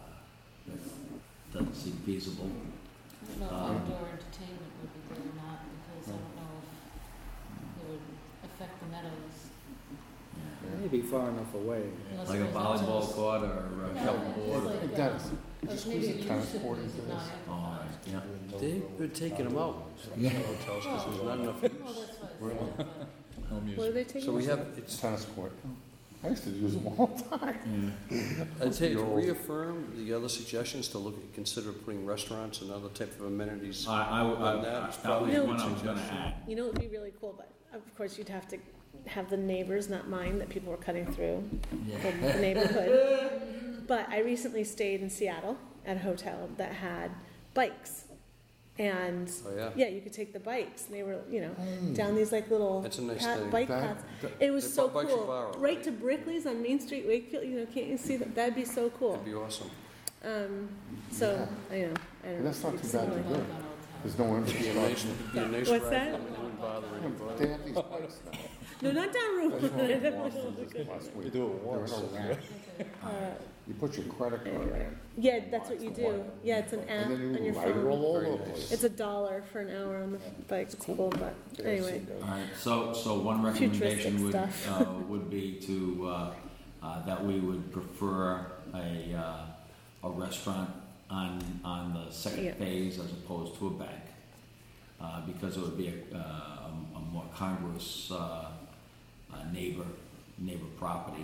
that doesn't seem feasible. I don't know if Um, outdoor entertainment would be good or not, because I don't know if it would affect the meadows. It may be far enough away. unless Like a there's no volleyball toes. court or a No, shuffleboard. it's like, It does. um, You like squeeze maybe the a tennis use of court music, into not this. All right, amplified. yeah. They, they're taking them out, some hotels, because there's not enough Well, use. that's what I said, but No What are music. they taking? So we have, it's, Tennis court. I used to use them all the time. I'd say to reaffirm the other suggestions, to look at, consider putting restaurants and other type of amenities. I, I, I, On that, that it's was probably a one good I was gonna suggestion. add. You know, it would be really cool, but of course you'd have to have the neighbors, not mine, that people were cutting through the the neighborhood. But I recently stayed in Seattle at a hotel that had bikes. And, Oh, yeah. yeah, you could take the bikes, and they were, you know, down these like little That's a nice path- thing. bike That- paths. that- It was They so bought bikes you cool. borrow, Right right? to Brickley's on Main Street, Wakefield, you know, can't you see that? That'd be so cool. That'd be awesome. Um, so, I know, I don't But know. that's not It's too bad to similar. do. There's no It'd be a infrastructure. nice, it'd be a nice What's ride, that? and it wouldn't bother anybody. They have these bikes now. No, not down Route I one. just went to Boston this last week. You do it They're in once. a ramp. Uh, You put your credit card in. Yeah, that's what you do. Yeah, it's an app And then on you your ride it phone. all over the place. It's a dollar for an hour on the bike. It's cool, but anyway. All right, so, so one recommendation Futuristic would, stuff. uh, would be to, uh, uh, that we would prefer a, uh, a restaurant on, on the Yeah. second phase as opposed to a bank. Uh, because it would be a, uh, a, a more congruous, uh, uh, neighbor, neighbor property.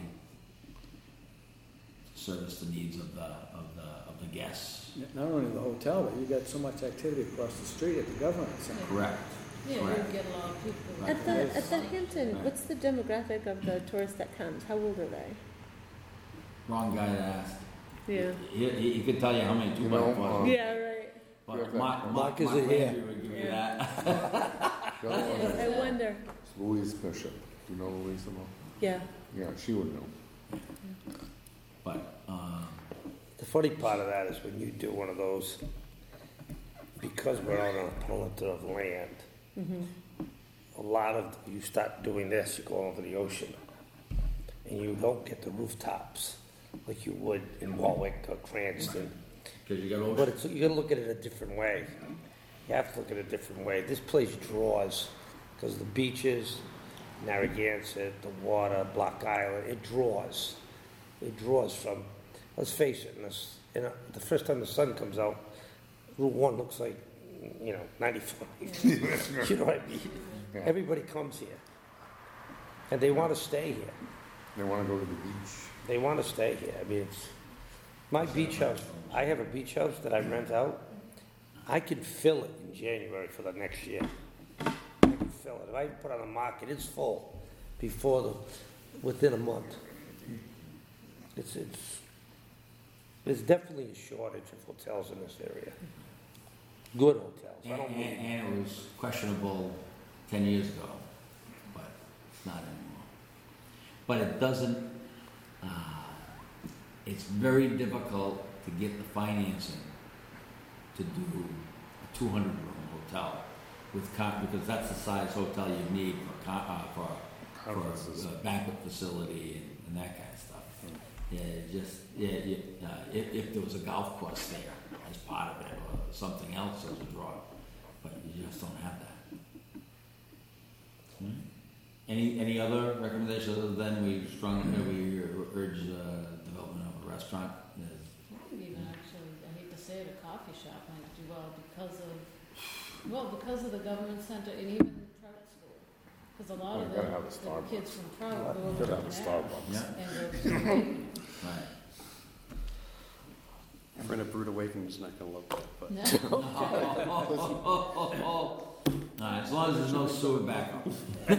Service the needs of the, of the, of the guests. Not only the hotel, but you got so much activity across the street at the government center. Correct. Yeah, you Correct. would get a lot of people. Right. At the, at the Hampton, what's the demographic of the tourist that comes? How old are they? Wrong guy to ask. Yeah. He, he, he could tell you how many two You by know, fours. um, Yeah, right. But Mark, Mark Mark, is Mark a here. Landry would give you Yeah. that. The other one is I wonder. Louise Bishop. Do you know Louise at all? Yeah. Yeah, she would know. But, um, The funny part of that is when you do one of those, because we're on a plot of land, a lot of, you start doing this, you go over the ocean, and you don't get the rooftops like you would in Warwick or Cranston. cause you got ocean. But it's, you gotta look at it a different way. You have to look at it a different way. This place draws, because the beaches, Narragansett, the water, Block Island, it draws. It draws from, let's face it, in this, you know, the first time the sun comes out, Route One looks like, you know, ninety-five. You know what I mean? Yeah. Everybody comes here, and they want to stay here. They want to go to the beach. They want to stay here. I mean, it's my beach house. I have a beach house that I rent out. I can fill it in January for the next year. I can fill it. If I put it on the market, it's full before the, within a month. It's, it's, there's definitely a shortage of hotels in this area. Good hotels. I And, don't and, mean, and it was questionable ten years ago, but it's not anymore. But it doesn't, uh, it's very difficult to get the financing to do a two hundred room hotel with con, because that's the size hotel you need for con, uh, for for Conferences. a banquet facility and, and that kind of stuff. Yeah, it just, yeah, yeah, uh, if, if there was a golf course there as part of it, or something else as a draw, but you just don't have that. Hmm? Any, any other recommendations other than we strongly, we urge, uh, development of a restaurant? Uh, I would even actually, I hate to say it, a coffee shop might do well because of, well, because of the government center and even Trout School. Because a lot Well, of you the, gotta have a the Starbucks. kids from Trout go You over could to have a Mass Starbucks. Yeah. and go to Wayne. Right. Friend of Brood Awakening is not gonna love that, but. No. All right, as long as there's no sewer backup.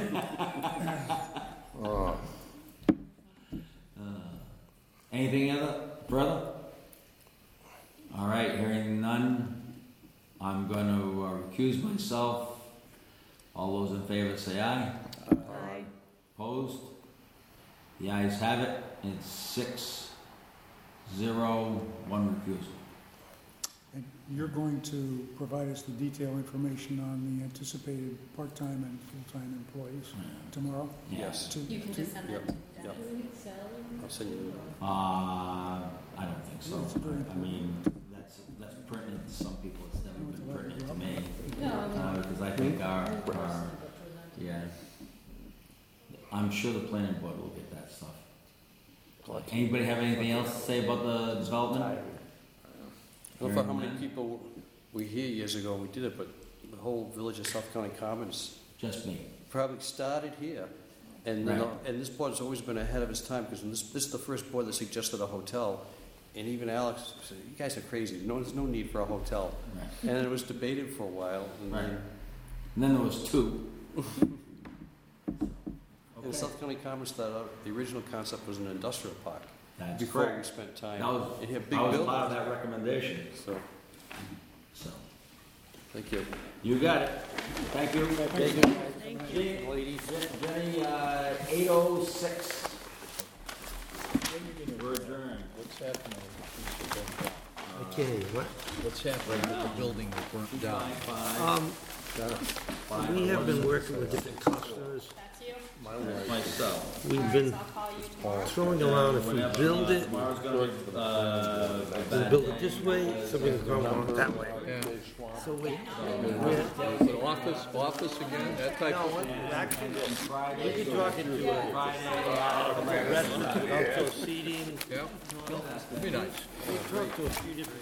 Oh, Uh, Anything other, brother? All right, hearing none, I'm going to uh, recuse myself. All those in favor say aye. Aye. Opposed? The ayes have it. It's six, zero, one recusal. And you're going to provide us the detailed information on the anticipated part-time and full-time employees tomorrow? Yes. To- You can to- just send Yep. that. Yep. Do we need salary? I'll send you. Uh, I don't think so. That's very I mean, that's, that's pertinent to some people. It's never been pertinent to me. No, I mean. Uh, because I think our, one our, person, but present. yeah. I'm sure the planning board will get that stuff. Anybody have anything else to say about the development? I don't know how many people we here years ago, we did it, but the whole village of South County Commons Just me. probably started here. And, then, Right. and this board's always been ahead of its time, because this, this is the first board that suggested a hotel. And even Alex said, you guys are crazy, no, there's no need for a hotel. Right. And it was debated for a while, and Right. then, And then there was two. and South County Commons started out, the original concept was an industrial park. That's Before we correct. spent time, That was, it had big I was part of buildings. that recommendation, So, so. thank you. You got it. Thank you. Thank you. Jenny, Ladies. Jenny, uh, eight oh six. We're adjourned. What's happening? Okay, what, What's happening with the building that burnt down? um, we have been working with different customers. That's you. Myself. We've Alright, been so I'll call you tomorrow. throwing around if we Whenever, build uh, it, Tomorrow's gonna be, uh, a we bad build day. it this way, so we can come along that way. Yeah. So we, An office, office again, that type no, of what- actually, Friday. we've been talking to, uh, Friday. restaurants, outdoor seating, Yeah, it'd be nice. we talked to a few different